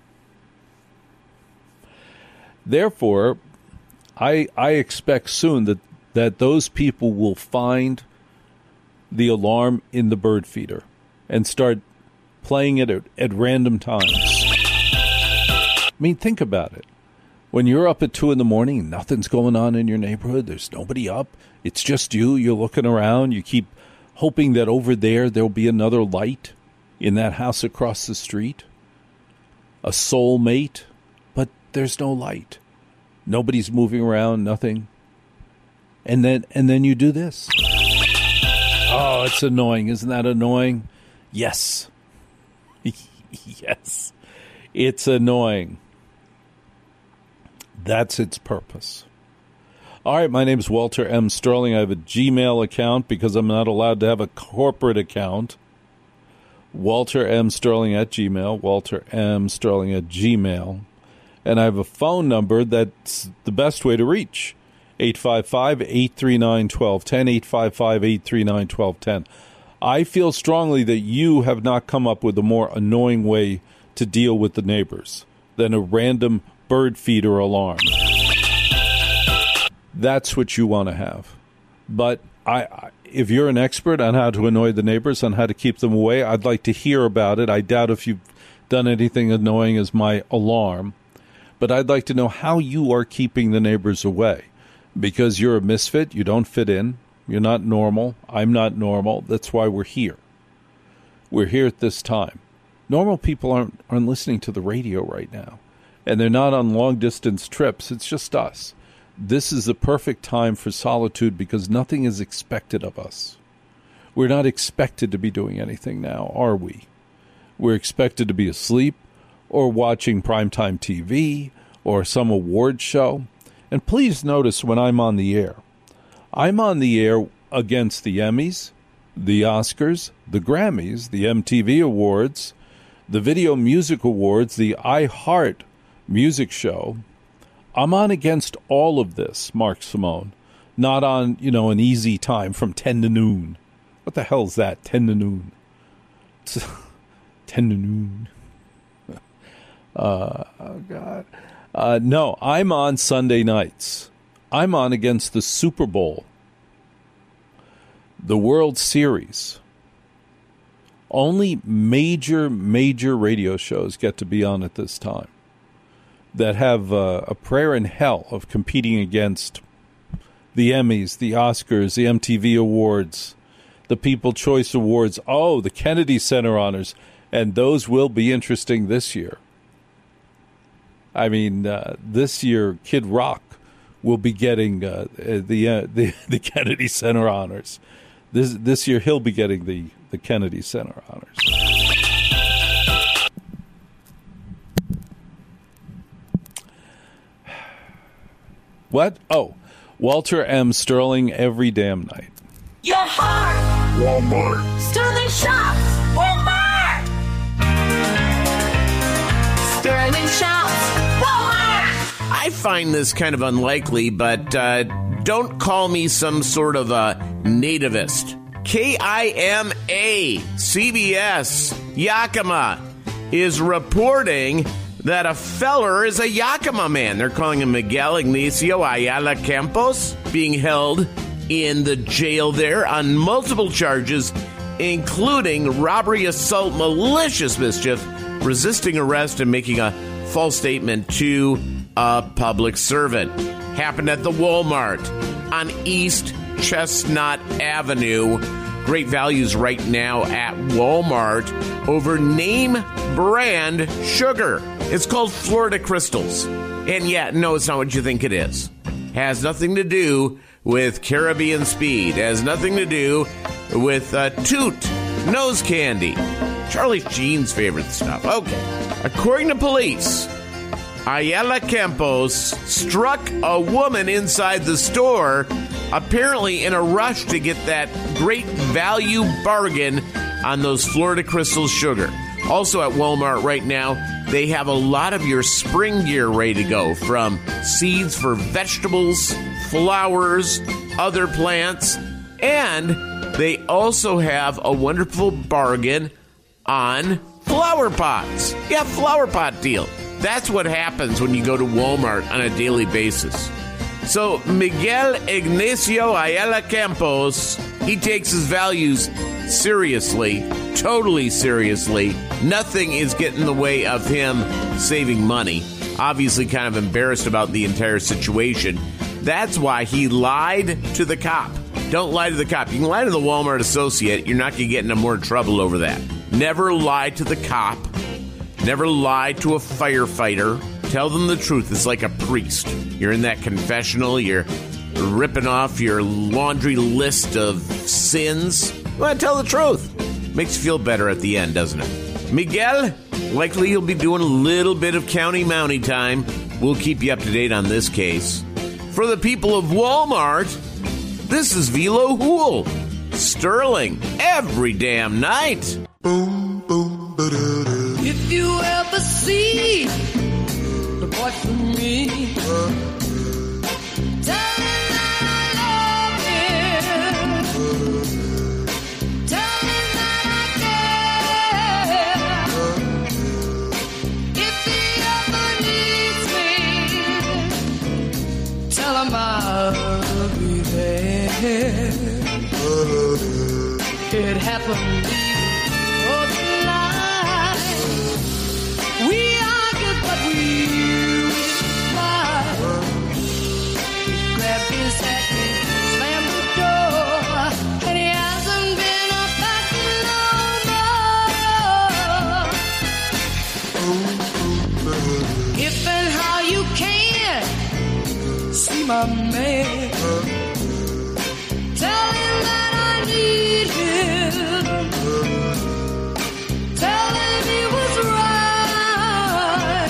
Therefore, I expect soon that those people will find the alarm in the bird feeder and start playing it at random times. I mean, think about it. When you're up at 2 in the morning, nothing's going on in your neighborhood, there's nobody up, it's just you, you're looking around, you keep hoping that over there'll be another light in that house across the street, a soulmate, but there's no light. Nobody's moving around, nothing. And then you do this. Oh, it's annoying. Isn't that annoying? Yes. Yes. It's annoying. That's its purpose. All right, my name is Walter M. Sterling. I have a Gmail account because I'm not allowed to have a corporate account. Walter M. Sterling at Gmail. Walter M. Sterling at Gmail. And I have a phone number that's the best way to reach. 855-839-1210, 855-839-1210. I feel strongly that you have not come up with a more annoying way to deal with the neighbors than a random bird feeder alarm. That's what you want to have. But if you're an expert on how to annoy the neighbors, on how to keep them away, I'd like to hear about it. I doubt if you've done anything annoying as my alarm. But I'd like to know how you are keeping the neighbors away. Because you're a misfit, you don't fit in, you're not normal, I'm not normal, that's why we're here. We're here at this time. Normal people aren't listening to the radio right now, and they're not on long-distance trips, it's just us. This is the perfect time for solitude because nothing is expected of us. We're not expected to be doing anything now, are we? We're expected to be asleep or watching primetime TV or some award show. And please notice when I'm on the air against the Emmys, the Oscars, the Grammys, the MTV Awards, the Video Music Awards, the iHeart Music Show. I'm on against all of this, Mark Simone. Not on, an easy time from 10 to noon. What the hell is that, 10 to noon? 10 to noon. Oh, God. No, I'm on Sunday nights. I'm on against the Super Bowl, the World Series. Only major radio shows get to be on at this time that have a prayer in hell of competing against the Emmys, the Oscars, the MTV Awards, the People's Choice Awards, the Kennedy Center Honors, and those will be interesting this year. I mean, this year, Kid Rock will be getting the Kennedy Center Honors. This year he'll be getting the Kennedy Center honors. What? Oh, Walter M. Sterling every damn night. Your heart. Walmart. Sterling Shops. Walmart. Sterling Shops. Walmart. I find this kind of unlikely, but don't call me some sort of a nativist. KIMA, CBS, Yakima is reporting that a feller is a Yakima man. They're calling him Miguel Ignacio Ayala Campos, being held in the jail there on multiple charges, including robbery, assault, malicious mischief, resisting arrest, and making a false statement to a public servant. Happened at the Walmart on East Chestnut Avenue. Great values right now at Walmart over name brand sugar. It's called Florida Crystals. And yeah, no, it's not what you think it is. Has nothing to do with Caribbean Speed. Has nothing to do with Toot nose candy. Charlie Sheen's favorite stuff. Okay. According to police, Ayala Campos struck a woman inside the store, apparently in a rush to get that great value bargain on those Florida Crystals sugar. Also at Walmart right now, they have a lot of your spring gear ready to go, from seeds for vegetables, flowers, other plants, and they also have a wonderful bargain on flower pots. Yeah, flower pot deal. That's what happens when you go to Walmart on a daily basis. So Miguel Ignacio Ayala Campos, he takes his values seriously, totally seriously. Nothing is getting in the way of him saving money. Obviously kind of embarrassed about the entire situation. That's why he lied to the cop. Don't lie to the cop. You can lie to the Walmart associate. You're not going to get into more trouble over that. Never lie to the cop. Never lie to a firefighter. Tell them the truth. It's like a priest. You're in that confessional. You're ripping off your laundry list of sins. Well, tell the truth. Makes you feel better at the end, doesn't it? Miguel, likely you'll be doing a little bit of county mountie time. We'll keep you up to date on this case. For the people of Walmart, this is Velo Hool. Sterling every damn night. Boom, boom, ba-da-da. If you ever see the boy from me, tell him that I love him. Tell him that I care. If he ever needs me, tell him I'll be there. It happened. My man, tell him that I need him. Tell him he was right.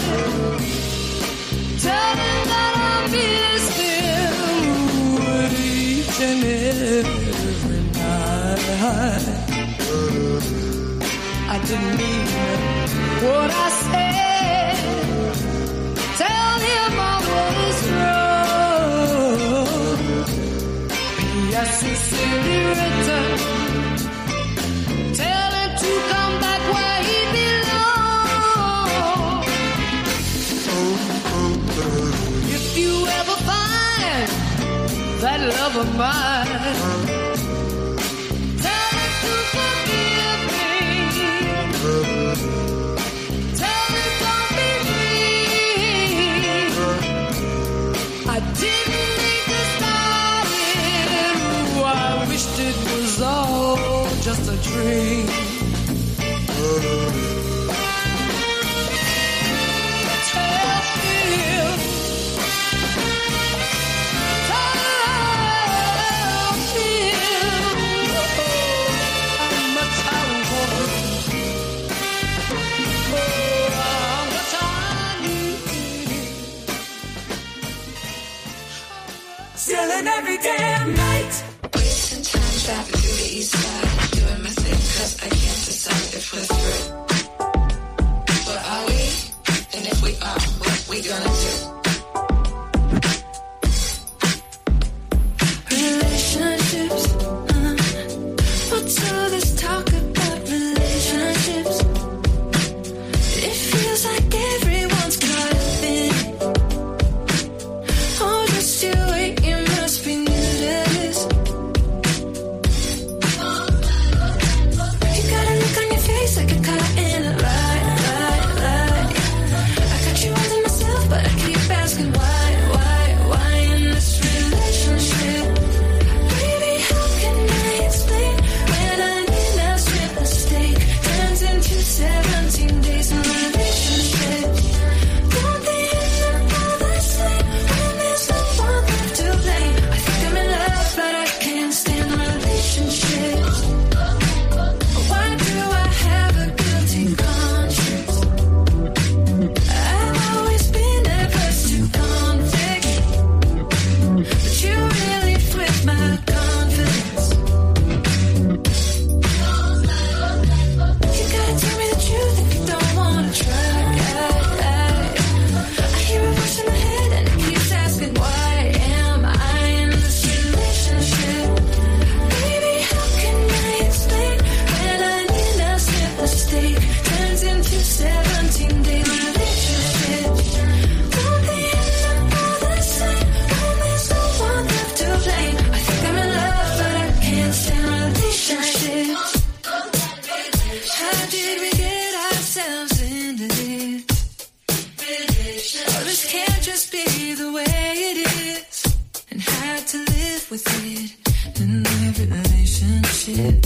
Tell him that I miss him each and every night. I didn't mean what I said. Tell him I was wrong. Yes, sincerely written. Tell him to come back where he belongs. If you ever find that love of mine, tell him to forgive me. Tell him don't be mean. I didn't. It was all just a dream. Tell him sterling every damn night. Wasting time driving through the east side, doing my thing 'cause I can't decide if we're through. But are we? And if we are, what we gonna do? Relationships, what's all this talk about relationships? It feels like everyone's caught up in it. Oh, just you wait, you must be new to this. You got a look on your face like you're caught in a lie. I got you all to myself, but I keep asking why in this relationship? Baby, how can I explain when I need a swift mistake turns into 17 days in relationships? Don't they end up all the same when there's no one left to blame? I think I'm in love, but I can't stand relationships. Why do I have a guilty conscience? I've always been averse to conflict, but you really flipped my confidence. You gotta tell me the truth if you don't wanna try. I hear a voice in my head and it keeps asking, why am I in this relationship? Baby, how can I explain when I need a slip mistake turns into 17-day relationships? Don't they end up all the same when there's no one left to blame? I think I'm in love, but I can't stand relationships. How did we get ourselves into this? Oh, this can't just be the way it is, and had to live with it in every relationship.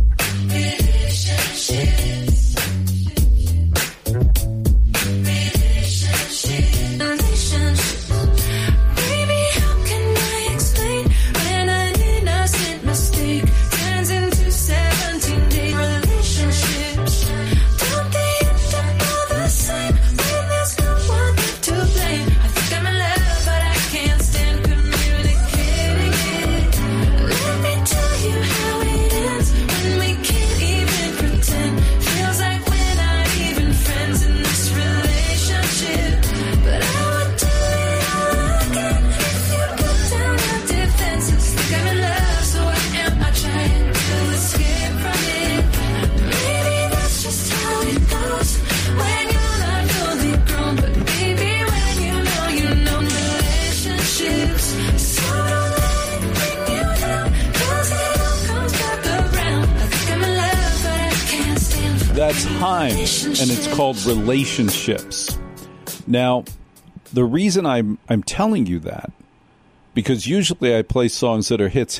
Baby, how can I explain when I need a slip mistake turns into 17-day relationships? Don't they end up all the same when there's no one left to blame? I think I'm in love, but I can't stand communicating it. Let me tell you how it ends when we can't even pretend. Feels like we're not even friends in this relationship. But I would do it all again if you put down your defenses. Think I'm in love, so why am I trying to escape from it? Maybe that's just how it goes when you're not fully grown. But baby, when you know relationships. So don't let it bring you down, 'cause it all comes back around. I think I'm in love, but I can't stand That's Haim, and it's called Relationships. Now, the reason I'm telling you that, because usually I play songs that are hits,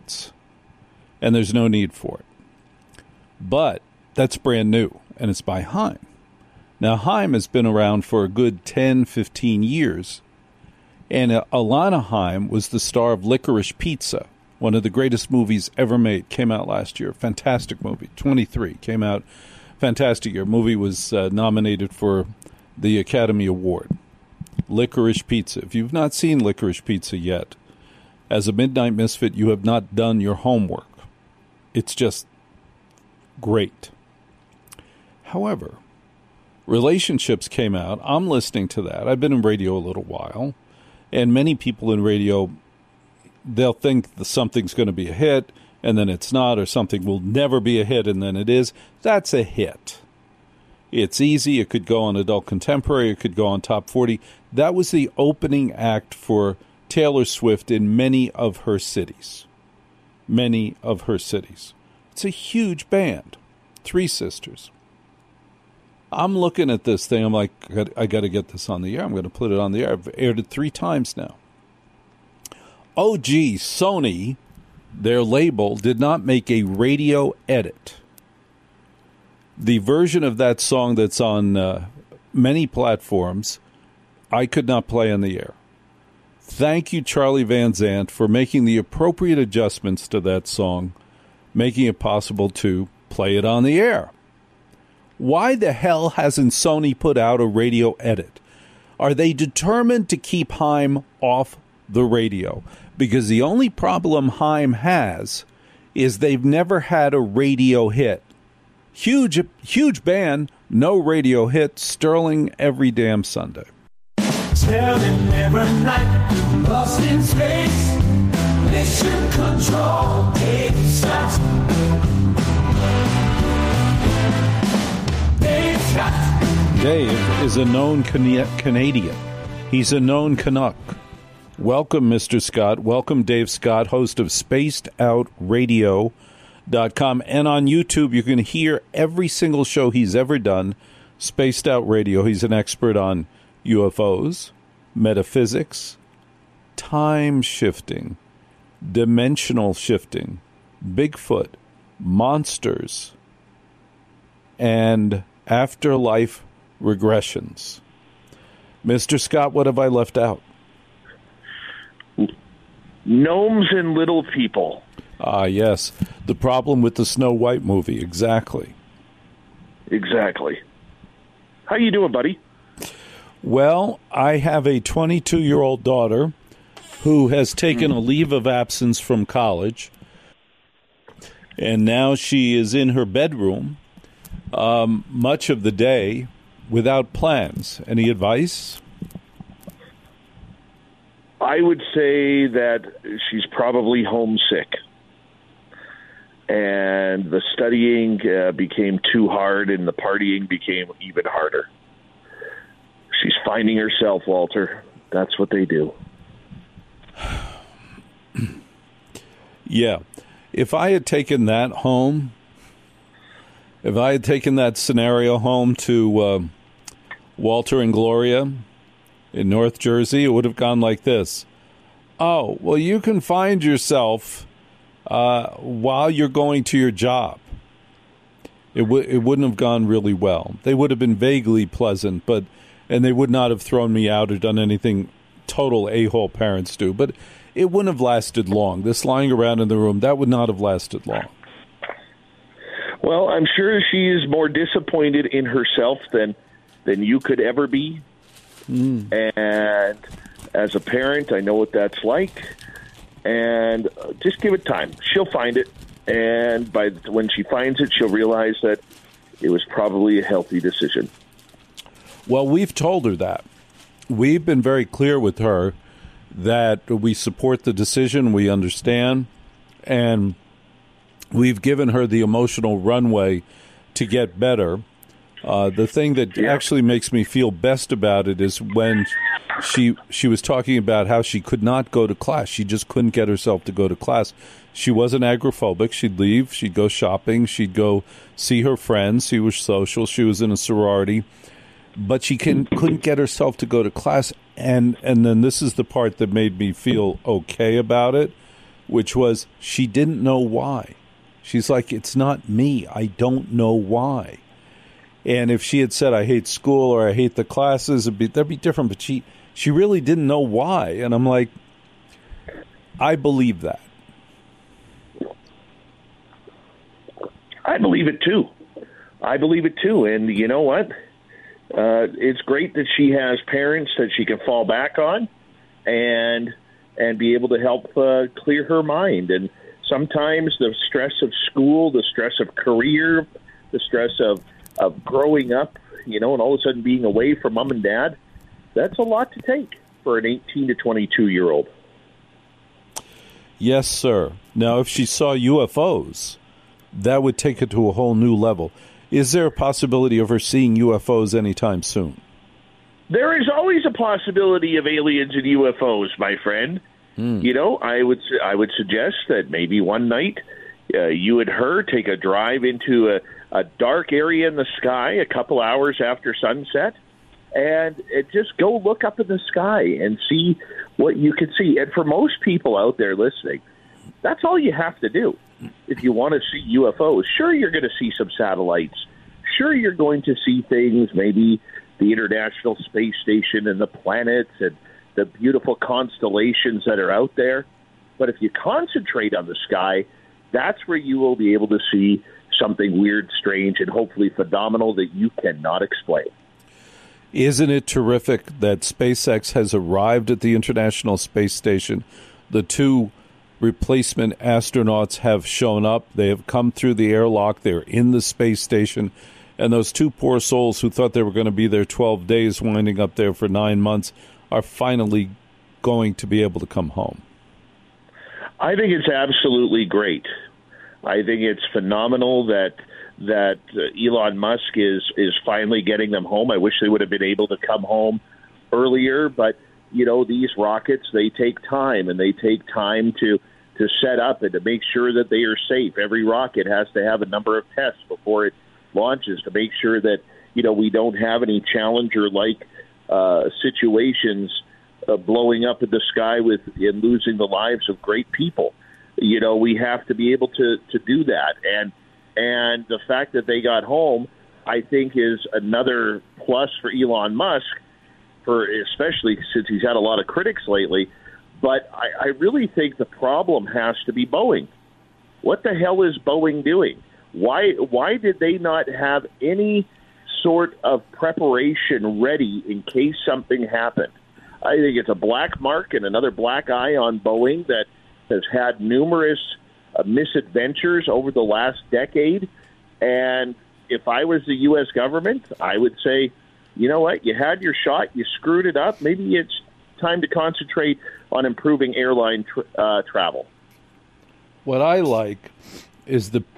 and there's no need for it. But that's brand new, and it's by Haim. Now, Haim has been around for a good 10, 15 years, and Alana Haim was the star of Licorice Pizza, one of the greatest movies ever made. Came out last year. Fantastic movie. 23 came out. Fantastic year. Movie was nominated for the Academy Award. Licorice Pizza. If you've not seen Licorice Pizza yet, as a Midnight Misfit, you have not done your homework. It's just great. However, Relationships came out. I'm listening to that. I've been in radio a little while, and many people in radio, they'll think that something's going to be a hit, and then it's not, or something will never be a hit, and then it is. That's a hit. It's easy. It could go on Adult Contemporary. It could go on Top 40. That was the opening act for Taylor Swift in many of her cities. Many of her cities. It's a huge band. Three sisters. I'm looking at this thing. I'm like, I got to get this on the air. I'm going to put it on the air. I've aired it 3 times now. Oh, gee, Sony, their label, did not make a radio edit. The version of that song that's on many platforms, I could not play on the air. Thank you, Charlie Van Zandt, for making the appropriate adjustments to that song, making it possible to play it on the air. Why the hell hasn't Sony put out a radio edit? Are they determined to keep Haim off the radio, because the only problem Haim has is they've never had a radio hit. Huge band, no radio hit. Sterling every damn Sunday. Sterling every night, lost in space. Mission control, Dave Scott. Dave Scott. Dave is a known Canadian. He's a known Canuck. Welcome, Mr. Scott. Welcome, Dave Scott, host of SpacedOutRadio.com. And on YouTube, you can hear every single show he's ever done, Spaced Out Radio. He's an expert on UFOs, metaphysics, time shifting, dimensional shifting, Bigfoot, monsters, and afterlife regressions. Mr. Scott, what have I left out? Gnomes and little people. Ah, yes. The problem with the Snow White movie. Exactly. Exactly. How you doing, buddy? Well, I have a 22-year-old daughter who has taken a leave of absence from college, and now she is in her bedroom much of the day without plans. Any advice? I would say that she's probably homesick, and the studying became too hard, and the partying became even harder. She's finding herself, Walter. That's what they do. Yeah. If I had taken that home, if I had taken that scenario home to Walter and Gloria in North Jersey, it would have gone like this. Oh, well, you can find yourself while you're going to your job. It wouldn't have gone really well. They would have been vaguely pleasant, and they would not have thrown me out or done anything total a-hole parents do. But it wouldn't have lasted long. This lying around in the room, that would not have lasted long. Well, I'm sure she is more disappointed in herself than you could ever be. And as a parent, I know what that's like. And just give it time. She'll find it. And when she finds it, she'll realize that it was probably a healthy decision. Well, we've told her that. We've been very clear with her that we support the decision, we understand, and we've given her the emotional runway to get better. The thing that actually makes me feel best about it is when she was talking about how she could not go to class. She just couldn't get herself to go to class. She wasn't agoraphobic. She'd leave. She'd go shopping. She'd go see her friends. She was social. She was in a sorority. But she couldn't get herself to go to class. And then this is the part that made me feel okay about it, which was she didn't know why. She's like, it's not me. I don't know why. And if she had said, I hate school or I hate the classes, that'd be different. But she really didn't know why. And I'm like, I believe that. I believe it too. And you know what? It's great that she has parents that she can fall back on and be able to help clear her mind. And sometimes the stress of school, the stress of career, the stress of growing up, and all of a sudden being away from mom and dad, that's a lot to take for an 18 to 22-year-old. Yes, sir. Now, if she saw UFOs, that would take it to a whole new level. Is there a possibility of her seeing UFOs anytime soon? There is always a possibility of aliens and UFOs, my friend. I would suggest that maybe one night you and her take a drive into a dark area in the sky a couple hours after sunset and just go look up in the sky and see what you can see. And for most people out there listening, that's all you have to do. If you want to see UFOs, sure, you're going to see some satellites. Sure, you're going to see things, maybe the International Space Station and the planets and the beautiful constellations that are out there. But if you concentrate on the sky, that's where you will be able to see something weird, strange, and hopefully phenomenal that you cannot explain. Isn't it terrific that SpaceX has arrived at the International Space Station? The 2 replacement astronauts have shown up. They have come through the airlock. They're in the space station. And those 2 poor souls who thought they were going to be there 12 days, winding up there for 9 months, are finally going to be able to come home. I think it's absolutely great. I think it's phenomenal that Elon Musk is finally getting them home. I wish they would have been able to come home earlier, but these rockets, they take time, and they take time to set up and to make sure that they are safe. Every rocket has to have a number of tests before it launches to make sure that we don't have any Challenger-like situations blowing up in the sky and losing the lives of great people. We have to be able to do that, and the fact that they got home, I think, is another plus for Elon Musk, especially since he's had a lot of critics lately. But I really think the problem has to be Boeing. What the hell is Boeing doing? Why did they not have any sort of preparation ready in case something happened? I think it's a black mark and another black eye on Boeing that has had numerous misadventures over the last decade. And if I was the U.S. government, I would say, you know what, you had your shot, you screwed it up. Maybe it's time to concentrate on improving airline travel. What I like is the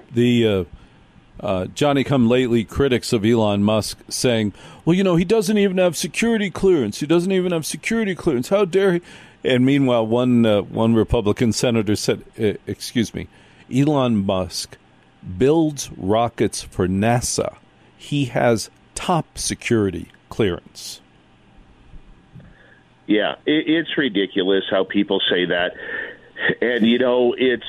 Johnny-come-lately critics of Elon Musk saying, well, he doesn't even have security clearance. He doesn't even have security clearance. How dare he? And meanwhile, one Republican senator said, excuse me, Elon Musk builds rockets for NASA. He has top security clearance. Yeah, it's ridiculous how people say that. And, it's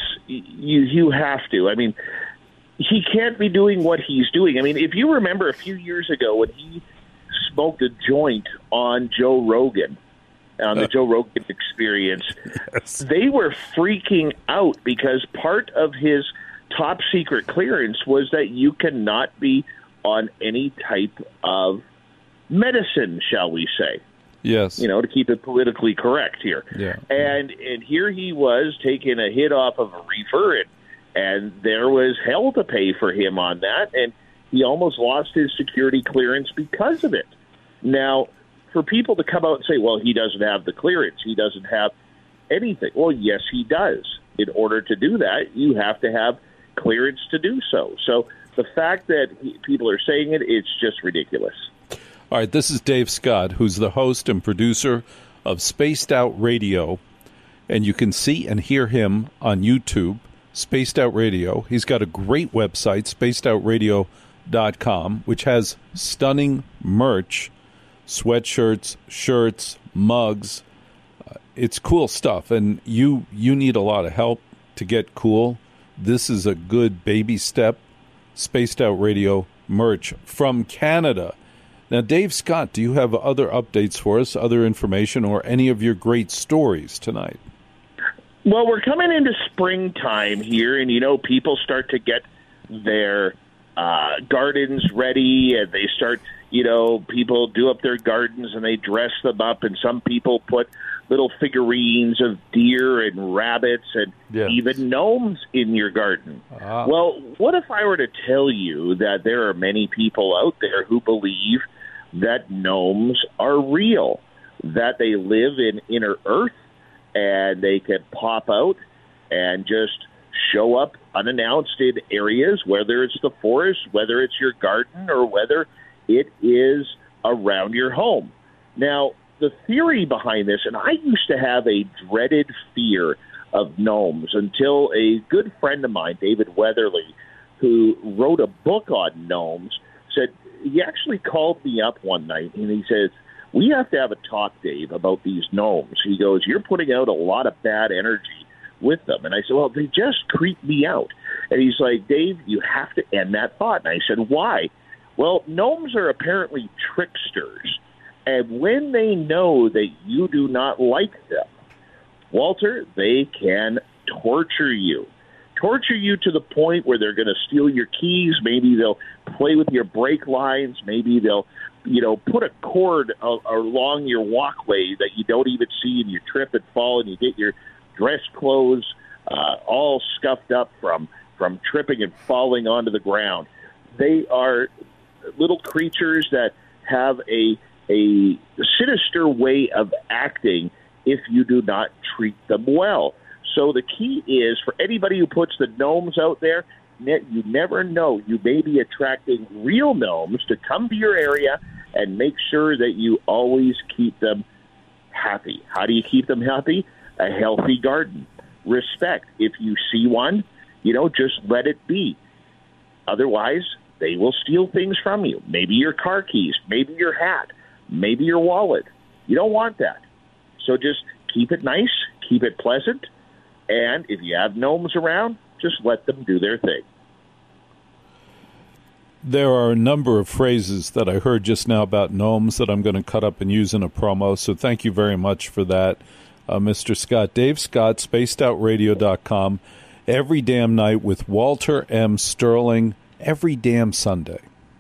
you have to. I mean, he can't be doing what he's doing. I mean, if you remember a few years ago when he smoked a joint on Joe Rogan, on the Joe Rogan Experience, yes, they were freaking out because part of his top secret clearance was that you cannot be on any type of medicine, shall we say. Yes. To keep it politically correct here. Yeah. And here he was taking a hit off of a reefer, and there was hell to pay for him on that, and he almost lost his security clearance because of it. Now, for people to come out and say, well, he doesn't have the clearance, he doesn't have anything. Well, yes, he does. In order to do that, you have to have clearance to do so. So the fact that people are saying it, it's just ridiculous. All right, this is Dave Scott, who's the host and producer of Spaced Out Radio, and you can see and hear him on YouTube, Spaced Out Radio. He's got a great website, spacedoutradio.com, which has stunning merch, sweatshirts, shirts, mugs. It's cool stuff, and you need a lot of help to get cool. This is a good baby step. Spaced Out Radio merch from Canada. Now, Dave Scott, do you have other updates for us, other information, or any of your great stories tonight? Well, we're coming into springtime here, and, people start to get their gardens ready, and they start, people do up their gardens, and they dress them up, and some people put little figurines of deer and rabbits and even gnomes in your garden. Well, what if I were to tell you that there are many people out there who believe that gnomes are real, that they live in inner Earth, and they can pop out and just show up unannounced in areas, whether it's the forest, whether it's your garden, or whether it is around your home. Now, the theory behind this, and I used to have a dreaded fear of gnomes until a good friend of mine, David Weatherly, who wrote a book on gnomes, said, he actually called me up one night, and he says, we have to have a talk, Dave, about these gnomes. He goes, you're putting out a lot of bad energy with them. And I said, well, they just creep me out. And he's like, Dave, you have to end that thought. And I said, why? Well, gnomes are apparently tricksters. And when they know that you do not like them, Walter, they can torture you. Torture you to the point where they're going to steal your keys. Maybe they'll play with your brake lines. Maybe they'll put a cord along your walkway that you don't even see, and you trip and fall, and you get your dress clothes all scuffed up from tripping and falling onto the ground. They are little creatures that have a sinister way of acting if you do not treat them well. So the key is, for anybody who puts the gnomes out there, you never know. You may be attracting real gnomes to come to your area, and make sure that you always keep them happy. How do you keep them happy? A healthy garden. Respect. If you see one, just let it be. Otherwise, they will steal things from you. Maybe your car keys, maybe your hat, maybe your wallet. You don't want that. So just keep it nice, keep it pleasant, and if you have gnomes around, just let them do their thing. There are a number of phrases that I heard just now about gnomes that I'm going to cut up and use in a promo, so thank you very much for that, Mr. Scott. Dave Scott, spacedoutradio.com, every damn night with Walter M. Sterling, every damn Sunday.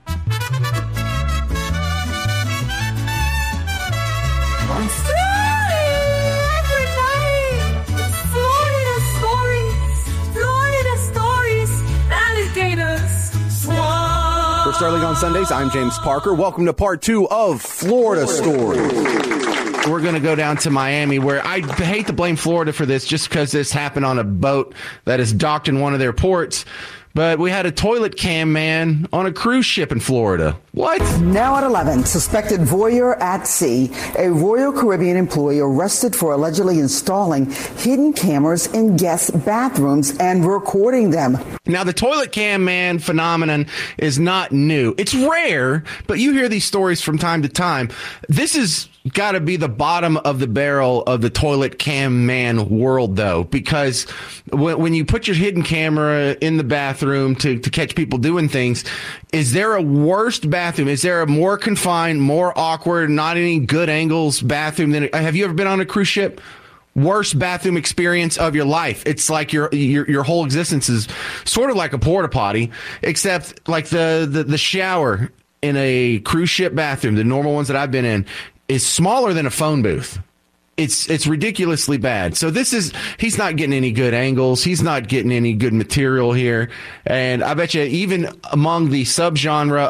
For Sterling on Sundays, I'm James Parker. Welcome to part 2 of Florida Story. We're going to go down to Miami, where I hate to blame Florida for this just because this happened on a boat that is docked in one of their ports. But we had a toilet cam man on a cruise ship in Florida. What? Now at 11, suspected voyeur at sea, a Royal Caribbean employee arrested for allegedly installing hidden cameras in guest bathrooms and recording them. Now, the toilet cam man phenomenon is not new. It's rare, but you hear these stories from time to time. This is got to be the bottom of the barrel of the toilet cam man world, though, because when you put your hidden camera in the bathroom to catch people doing things, is there a worse bathroom? Is there a more confined, more awkward, not any good angles bathroom than? Have you ever been on a cruise ship? Worst bathroom experience of your life. It's like your whole existence is sort of like a porta potty, except like the shower in a cruise ship bathroom, the normal ones that I've been in, is smaller than a phone booth. It's ridiculously bad. So he's not getting any good angles. He's not getting any good material here. And I bet you even among the subgenre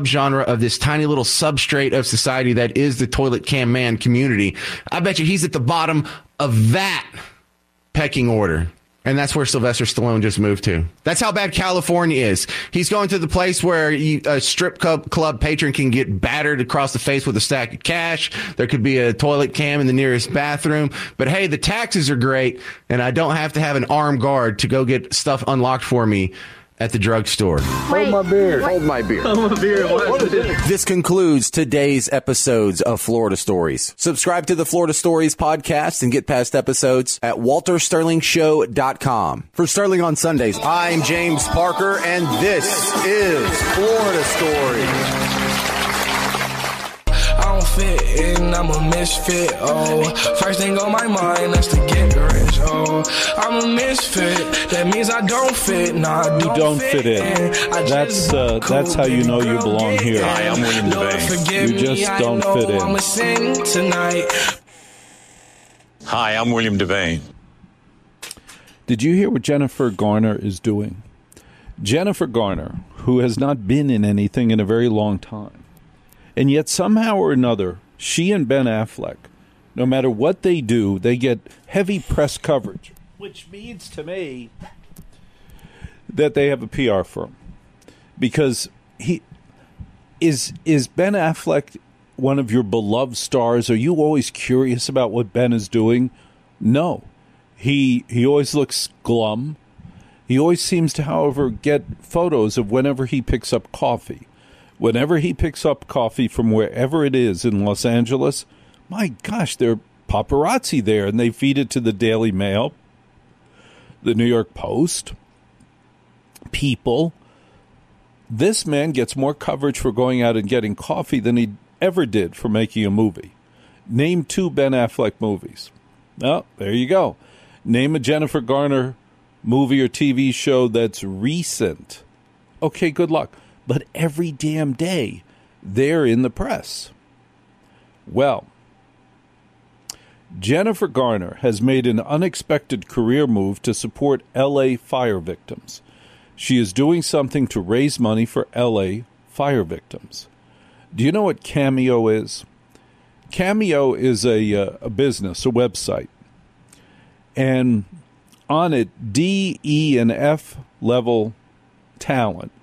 of this tiny little substrate of society that is the toilet cam man community, I bet you he's at the bottom of that pecking order. And that's where Sylvester Stallone just moved to. That's how bad California is. He's going to the place where a strip club patron can get battered across the face with a stack of cash. There could be a toilet cam in the nearest bathroom. But hey, the taxes are great, and I don't have to have an armed guard to go get stuff unlocked for me at the drugstore. Hold my beer. Hold my beer. Hold my beer. What is it? This concludes today's episodes of Florida Stories. Subscribe to the Florida Stories podcast and get past episodes at waltersterlingshow.com. For Sterling on Sundays, I'm James Parker, and this is Florida Stories. I don't fit in, I'm a misfit, oh. First thing on my mind, that's to get rich, oh. I'm a misfit, that means I don't fit, nah, I don't fit in. That's how you know you belong here. Hi, I'm William Devane. You just don't fit in. I'ma sing tonight. Hi, I'm William Devane. Did you hear what Jennifer Garner is doing? Jennifer Garner, who has not been in anything in a very long time, and yet somehow or another, she and Ben Affleck, no matter what they do, they get heavy press coverage, which means to me that they have a PR firm. Because is Ben Affleck one of your beloved stars? Are you always curious about what Ben is doing? No. He always looks glum. He always seems to, however, get photos of whenever he picks up coffee. Whenever he picks up coffee from wherever it is in Los Angeles, my gosh, there are paparazzi there, and they feed it to the Daily Mail, the New York Post, People. This man gets more coverage for going out and getting coffee than he ever did for making a movie. Name 2 Ben Affleck movies. Oh, there you go. Name a Jennifer Garner movie or TV show that's recent. Okay, good luck. But every damn day, they're in the press. Well, Jennifer Garner has made an unexpected career move to support L.A. fire victims. She is doing something to raise money for L.A. fire victims. Do you know what Cameo is? Cameo is a business, a website. And on it, D, E, and F level talent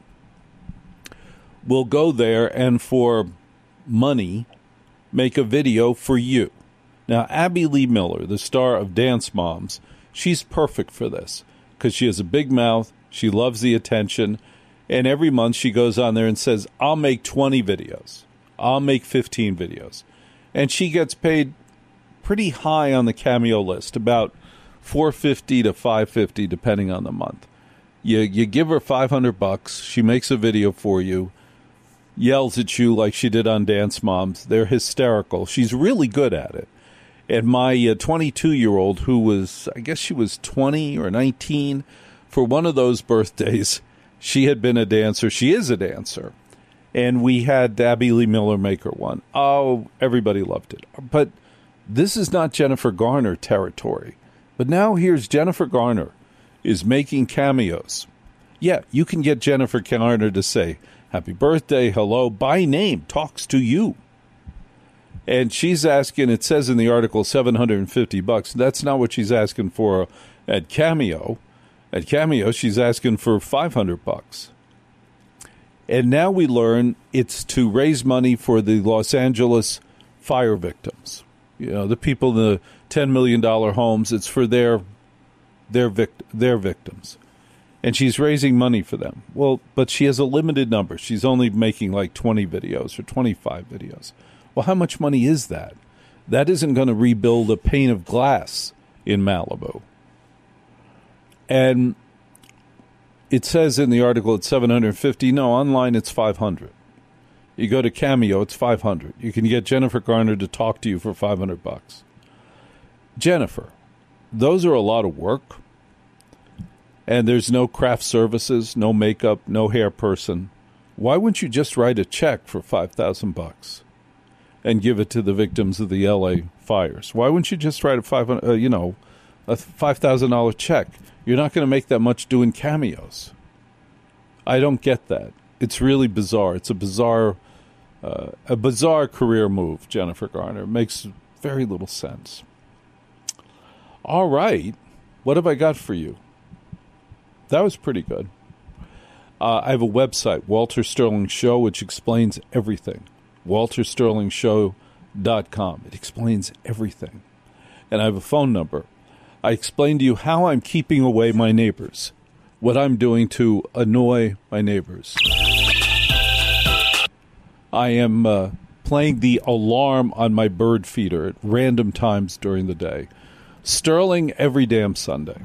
will go there and for money make a video for you. Now, Abby Lee Miller, the star of Dance Moms, she's perfect for this because she has a big mouth, she loves the attention, and every month she goes on there and says, I'll make 20 videos. I'll make 15 videos. And she gets paid pretty high on the Cameo list, about $450 to $550 depending on the month. You give her $500, she makes a video for you, yells at you like she did on Dance Moms. They're hysterical. She's really good at it. And my 22-year-old, who was, I guess she was 20 or 19, for one of those birthdays, she had been a dancer. She is a dancer. And we had Abby Lee Miller make her one. Oh, everybody loved it. But this is not Jennifer Garner territory. But now here's Jennifer Garner is making cameos. Yeah, you can get Jennifer Garner to say, happy birthday, hello, by name, talks to you. And she's asking, it says in the article, $750. That's not what she's asking for at Cameo. At Cameo, she's asking for $500. And now we learn it's to raise money for the Los Angeles fire victims. You know, the people in the $10 million homes, it's for their victims. And she's raising money for them. Well, but she has a limited number. She's only making like 20 videos or 25 videos. Well, how much money is that? That isn't going to rebuild a pane of glass in Malibu. And it says in the article it's $750. No, online it's $500. You go to Cameo, it's $500. You can get Jennifer Garner to talk to you for $500. Jennifer, those are a lot of work. And there's no craft services, no makeup, no hair person. Why wouldn't you just write a check for $5,000 and give it to the victims of the L.A. fires? Why wouldn't you just write a $5,000 check? You're not going to make that much doing cameos. I don't get that. It's really bizarre. It's a bizarre career move, Jennifer Garner. It makes very little sense. All right. What have I got for you? That was pretty good. I have a website, Walter Sterling Show, which explains everything. WalterSterlingShow.com. It explains everything. And I have a phone number. I explain to you how I'm keeping away my neighbors, what I'm doing to annoy my neighbors. I am playing the alarm on my bird feeder at random times during the day. Sterling every damn Sunday.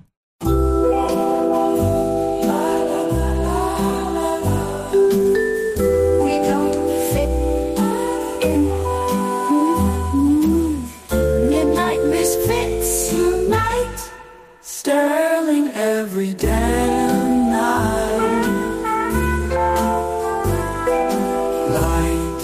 Sterling every damn night. Light.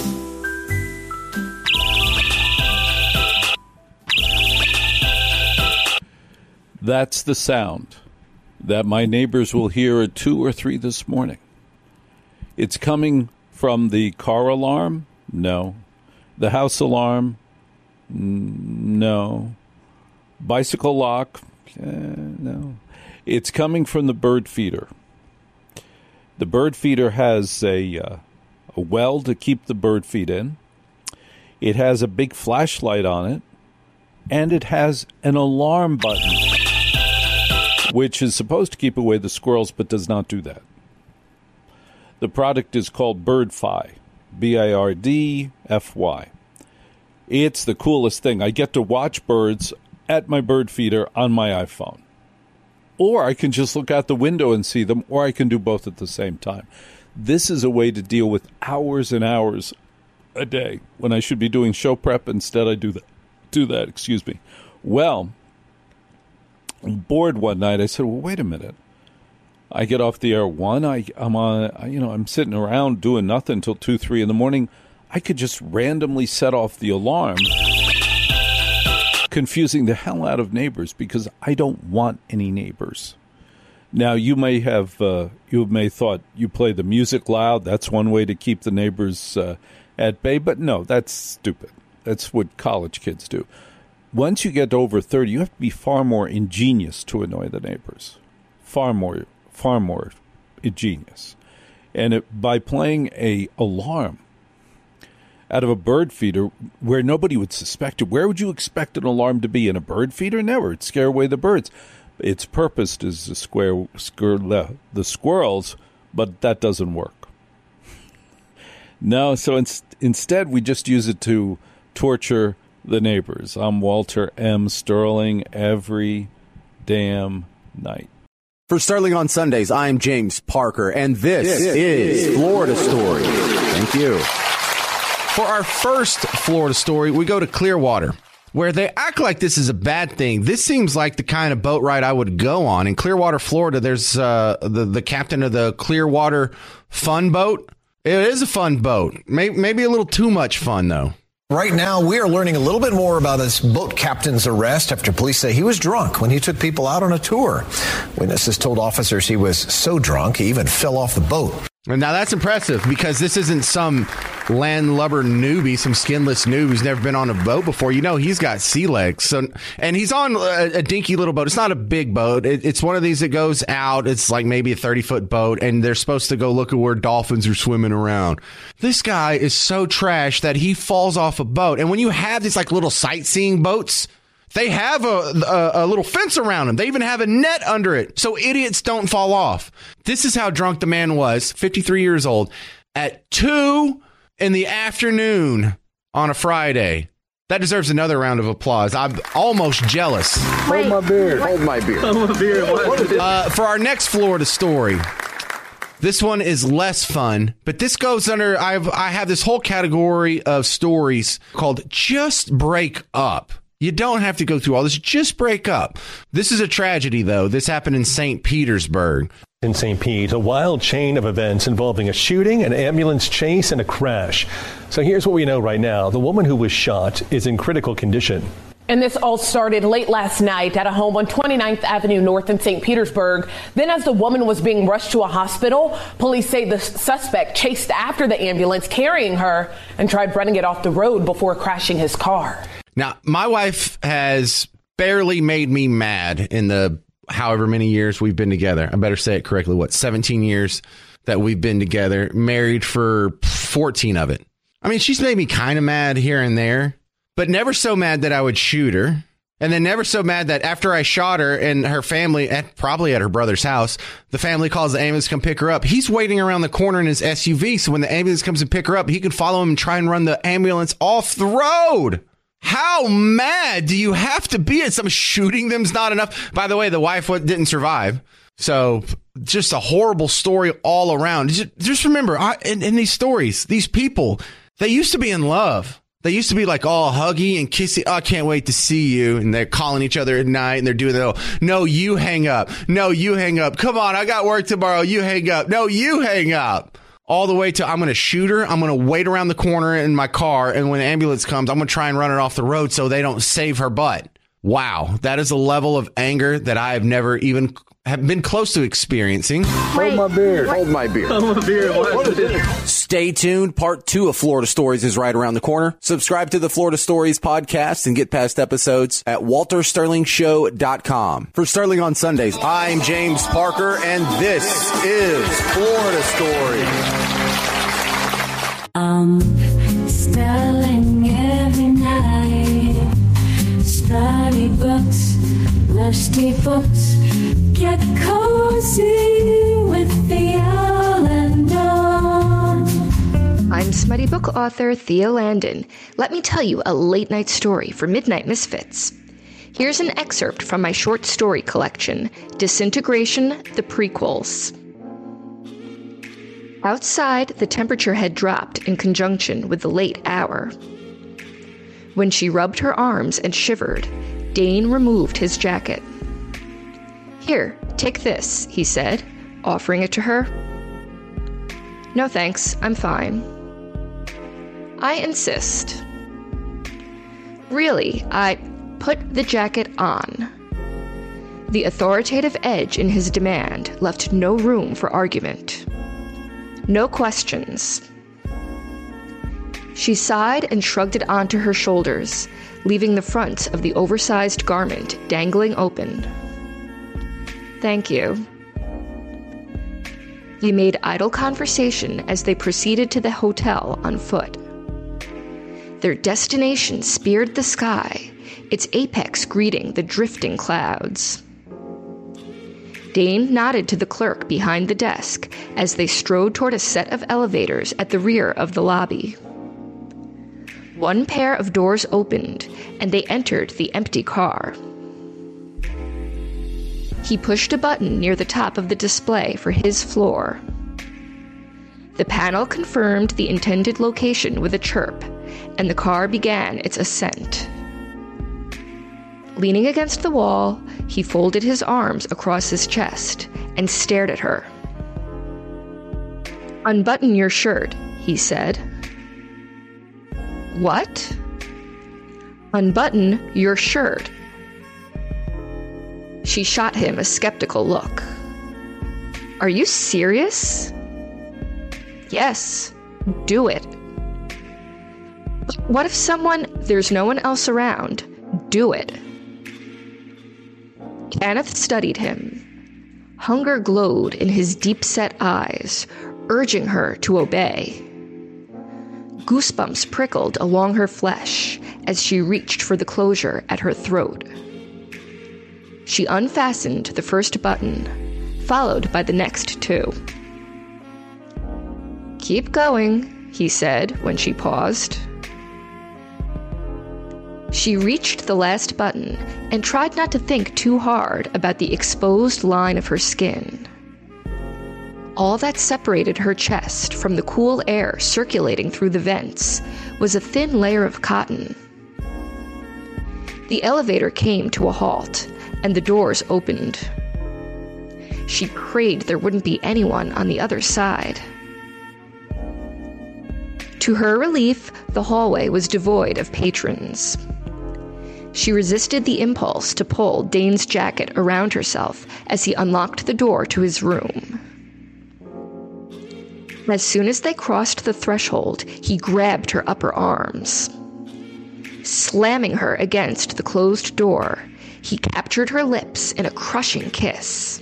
That's the sound that my neighbors will hear at 2 or 3 this morning. It's coming from the car alarm? No. The house alarm? No. Bicycle lock? No. It's coming from the bird feeder. The bird feeder has a well to keep the bird feed in. It has a big flashlight on it. And it has an alarm button, which is supposed to keep away the squirrels but does not do that. The product is called BirdFi, BirdFy. It's the coolest thing. I get to watch birds at my bird feeder on my iPhone. Or I can just look out the window and see them, or I can do both at the same time. This is a way to deal with hours and hours a day when I should be doing show prep. Instead, I do that. Well, I'm bored one night. I said, well, wait a minute. I get off the air 1. I'm sitting around doing nothing until 2, 3 in the morning. I could just randomly set off the alarm, confusing the hell out of neighbors because I don't want any neighbors. Now, you may thought you play the music loud. That's one way to keep the neighbors at bay. But no, that's stupid. That's what college kids do. Once you get over 30, you have to be far more ingenious to annoy the neighbors. Far more ingenious. And by playing a alarm out of a bird feeder where nobody would suspect it. Where would you expect an alarm to be? In a bird feeder? Never. It'd scare away the birds. Its purpose is to scare the squirrels, but that doesn't work. No, so instead we just use it to torture the neighbors. I'm Walter M. Sterling every damn night. For Sterling on Sundays, I'm James Parker, and this is Florida Story. Thank you. For our first Florida story, we go to Clearwater, where they act like this is a bad thing. This seems like the kind of boat ride I would go on. In Clearwater, Florida, there's the captain of the Clearwater Fun Boat. It is a fun boat. Maybe a little too much fun, though. Right now, we are learning a little bit more about this boat captain's arrest after police say he was drunk when he took people out on a tour. Witnesses told officers he was so drunk he even fell off the boat. And now that's impressive because this isn't some landlubber newbie, some skinless noob who's never been on a boat before. You know, he's got sea legs. And he's on a dinky little boat. It's not a big boat. It's one of these that goes out. It's like maybe a 30-foot boat, and they're supposed to go look at where dolphins are swimming around. This guy is so trash that he falls off a boat. And when you have these like little sightseeing boats, they have a little fence around them. They even have a net under it so idiots don't fall off. This is how drunk the man was, 53 years old, at 2 in the afternoon on a Friday. That deserves another round of applause. I'm almost jealous. Hold my beer. Hold my beer. Hold my beer. For our next Florida story, this one is less fun, but this goes under, I have this whole category of stories called Just Break Up. You don't have to go through all this. Just break up. This is a tragedy, though. This happened in St. Petersburg. In St. Pete, a wild chain of events involving a shooting, an ambulance chase, and a crash. So here's what we know right now. The woman who was shot is in critical condition. And this all started late last night at a home on 29th Avenue North in St. Petersburg. Then as the woman was being rushed to a hospital, police say the suspect chased after the ambulance carrying her and tried running it off the road before crashing his car. Now, my wife has barely made me mad in the however many years we've been together. I better say it correctly. 17 years that we've been together, married for 14 of it. I mean, she's made me kind of mad here and there, but never so mad that I would shoot her. And then never so mad that after I shot her and her family, probably at her brother's house, the family calls the ambulance to come pick her up. He's waiting around the corner in his SUV. So when the ambulance comes to pick her up, he can follow him and try and run the ambulance off the road. How mad do you have to be at some shooting them's not enough? By the way, the wife didn't survive. So just a horrible story all around. Just remember, in these stories, these people, they used to be in love. They used to be like all huggy and kissy. Oh, I can't wait to see you. And they're calling each other at night and they're doing that. No, you hang up. No, you hang up. Come on, I got work tomorrow. You hang up. No, you hang up. All the way to I'm going to shoot her. I'm going to wait around the corner in my car. And when the ambulance comes, I'm going to try and run it off the road so they don't save her butt. Wow. That is a level of anger that I have never even have been close to experiencing. Hold my beer. Hold my beer. Hold my beer. What is it? Stay tuned. Part 2 of Florida Stories is right around the corner. Subscribe to the Florida Stories podcast and get past episodes at waltersterlingshow.com. For Sterling on Sundays, I'm James Parker, and this is Florida Stories. Sterling every night. Study books, lusty books. Get cozy with the Owl and Dawn. I'm smutty book author Thea Landon. Let me tell you a late-night story for Midnight Misfits. Here's an excerpt from my short story collection, Disintegration, the Prequels. Outside, the temperature had dropped in conjunction with the late hour. When she rubbed her arms and shivered, Dane removed his jacket. "Here, take this," he said, offering it to her. No thanks, I'm fine. I insist. Really, I put the jacket on. The authoritative edge in his demand left no room for argument. No questions. She sighed and shrugged it onto her shoulders, leaving the front of the oversized garment dangling open. Thank you. They made idle conversation as they proceeded to the hotel on foot. Their destination speared the sky, its apex greeting the drifting clouds. Dane nodded to the clerk behind the desk as they strode toward a set of elevators at the rear of the lobby. One pair of doors opened, and they entered the empty car. He pushed a button near the top of the display for his floor. The panel confirmed the intended location with a chirp, and the car began its ascent. Leaning against the wall, he folded his arms across his chest and stared at her. "Unbutton your shirt," he said. "What?" "Unbutton your shirt." She shot him a skeptical look. "Are you serious?" "Yes, do it." "What if there's no one else around? Do it." Kenneth studied him. Hunger glowed in his deep-set eyes, urging her to obey. Goosebumps prickled along her flesh as she reached for the closure at her throat. She unfastened the first button, followed by the next two. "Keep going," he said when she paused. She reached the last button and tried not to think too hard about the exposed line of her skin. All that separated her chest from the cool air circulating through the vents was a thin layer of cotton. The elevator came to a halt, and the doors opened. She prayed there wouldn't be anyone on the other side. To her relief, the hallway was devoid of patrons. She resisted the impulse to pull Dane's jacket around herself as he unlocked the door to his room. As soon as they crossed the threshold, he grabbed her upper arms. Slamming her against the closed door, he captured her lips in a crushing kiss.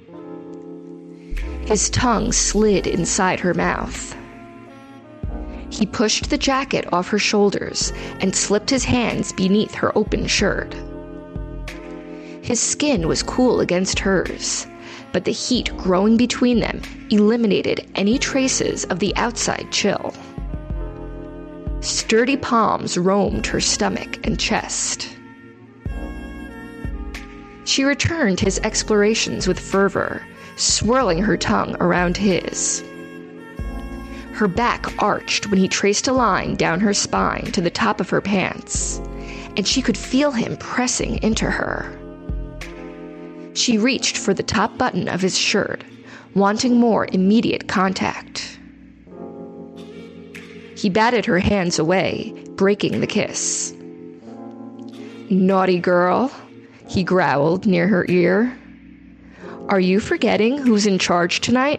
His tongue slid inside her mouth. He pushed the jacket off her shoulders and slipped his hands beneath her open shirt. His skin was cool against hers, but the heat growing between them eliminated any traces of the outside chill. Sturdy palms roamed her stomach and chest. She returned his explorations with fervor, swirling her tongue around his. Her back arched when he traced a line down her spine to the top of her pants, and she could feel him pressing into her. She reached for the top button of his shirt, wanting more immediate contact. He batted her hands away, breaking the kiss. "Naughty girl," he growled near her ear. "Are you forgetting who's in charge tonight?"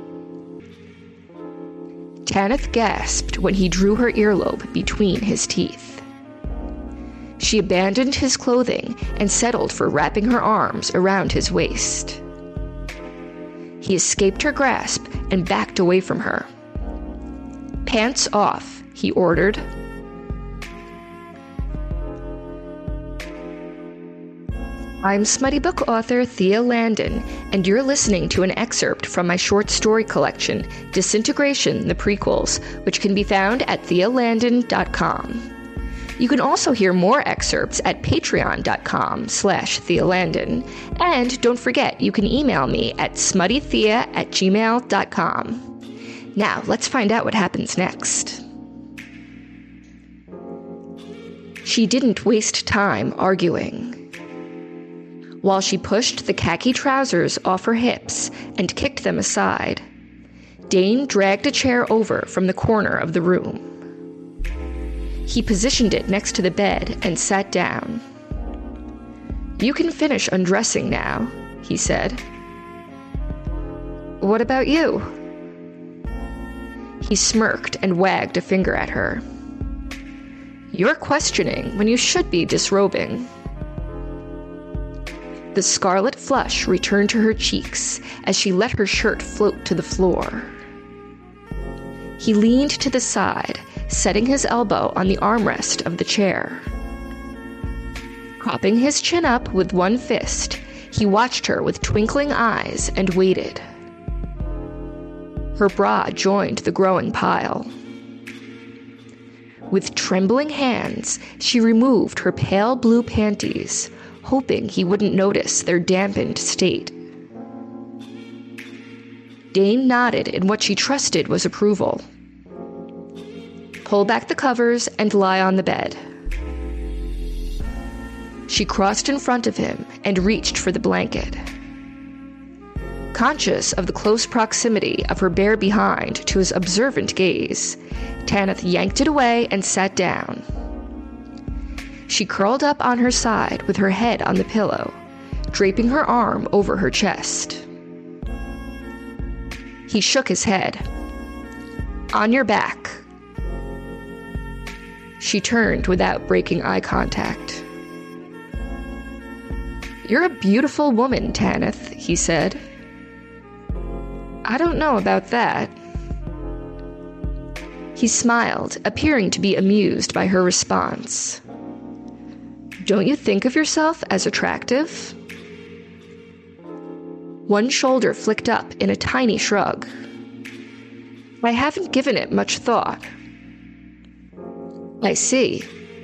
Tanith gasped when he drew her earlobe between his teeth. She abandoned his clothing and settled for wrapping her arms around his waist. He escaped her grasp and backed away from her. "Pants off," he ordered. I'm smutty book author Thea Landon, and you're listening to an excerpt from my short story collection, Disintegration, the Prequels, which can be found at thealandon.com. You can also hear more excerpts at patreon.com/thealandon. And don't forget, you can email me at smuttythea@gmail.com. Now, let's find out what happens next. She didn't waste time arguing. while she pushed the khaki trousers off her hips and kicked them aside. Dane dragged a chair over from the corner of the room. He positioned it next to the bed and sat down. "You can finish undressing now," he said. "What about you?" He smirked and wagged a finger at her. "You're questioning when you should be disrobing." The scarlet flush returned to her cheeks as she let her shirt float to the floor. He leaned to the side, setting his elbow on the armrest of the chair. Propping his chin up with one fist, he watched her with twinkling eyes and waited. Her bra joined the growing pile. With trembling hands, she removed her pale blue panties, hoping he wouldn't notice their dampened state. Dane nodded in what she trusted was approval. "Pull back the covers and lie on the bed." She crossed in front of him and reached for the blanket. Conscious of the close proximity of her bare behind to his observant gaze, Tanith yanked it away and sat down. She curled up on her side with her head on the pillow, draping her arm over her chest. He shook his head. "On your back." She turned without breaking eye contact. "You're a beautiful woman, Tanith," he said. "I don't know about that." He smiled, appearing to be amused by her response. "Don't you think of yourself as attractive?" One shoulder flicked up in a tiny shrug. "I haven't given it much thought." "I see."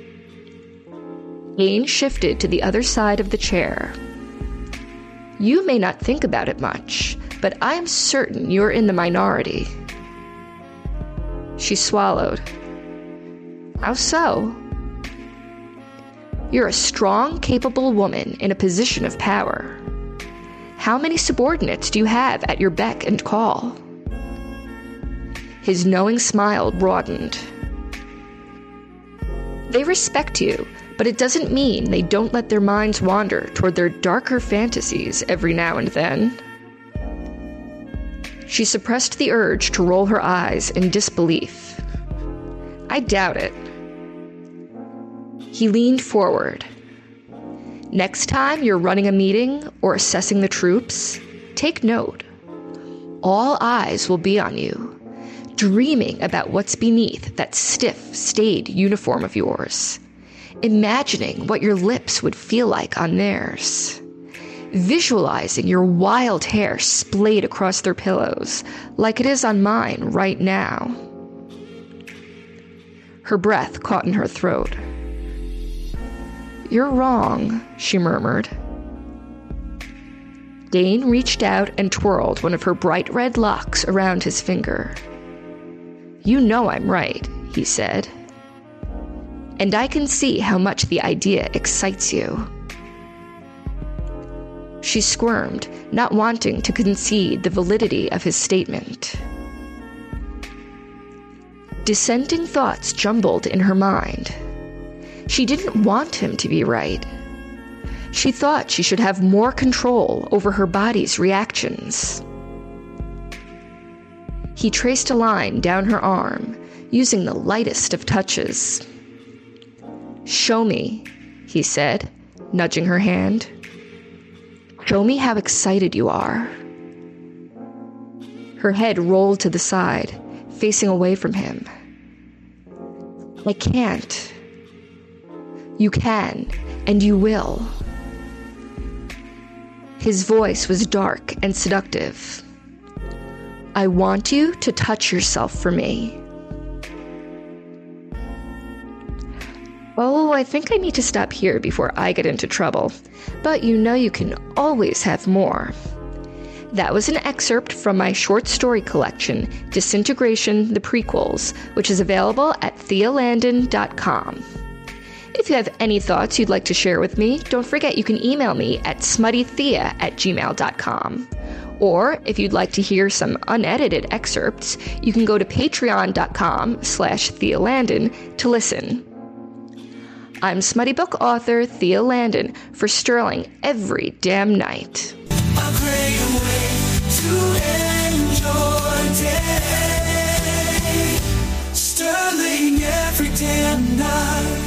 Dane shifted to the other side of the chair. "You may not think about it much, but I am certain you're in the minority." She swallowed. "How so?" "You're a strong, capable woman in a position of power. How many subordinates do you have at your beck and call?" His knowing smile broadened. "They respect you, but it doesn't mean they don't let their minds wander toward their darker fantasies every now and then." She suppressed the urge to roll her eyes in disbelief. "I doubt it." He leaned forward. "Next time you're running a meeting or assessing the troops, take note. All eyes will be on you, dreaming about what's beneath that stiff, staid uniform of yours, imagining what your lips would feel like on theirs, visualizing your wild hair splayed across their pillows like it is on mine right now." Her breath caught in her throat. "You're wrong," she murmured. Dane reached out and twirled one of her bright red locks around his finger. "You know I'm right," he said. "And I can see how much the idea excites you." She squirmed, not wanting to concede the validity of his statement. Dissenting thoughts jumbled in her mind. She didn't want him to be right. She thought she should have more control over her body's reactions. He traced a line down her arm, using the lightest of touches. "Show me," he said, nudging her hand. "Show me how excited you are." Her head rolled to the side, facing away from him. "I can't." "You can, and you will." His voice was dark and seductive. "I want you to touch yourself for me." "Oh, I think I need to stop here before I get into trouble. But you know you can always have more." That was an excerpt from my short story collection, Disintegration: The Prequels, which is available at thealandon.com. If you have any thoughts you'd like to share with me, don't forget you can email me at smuttythea@gmail.com. Or if you'd like to hear some unedited excerpts, you can go to patreon.com/Thea Landon to listen. I'm smutty book author Thea Landon for Sterling Every Damn Night. A great way to end your day. Sterling every damn night.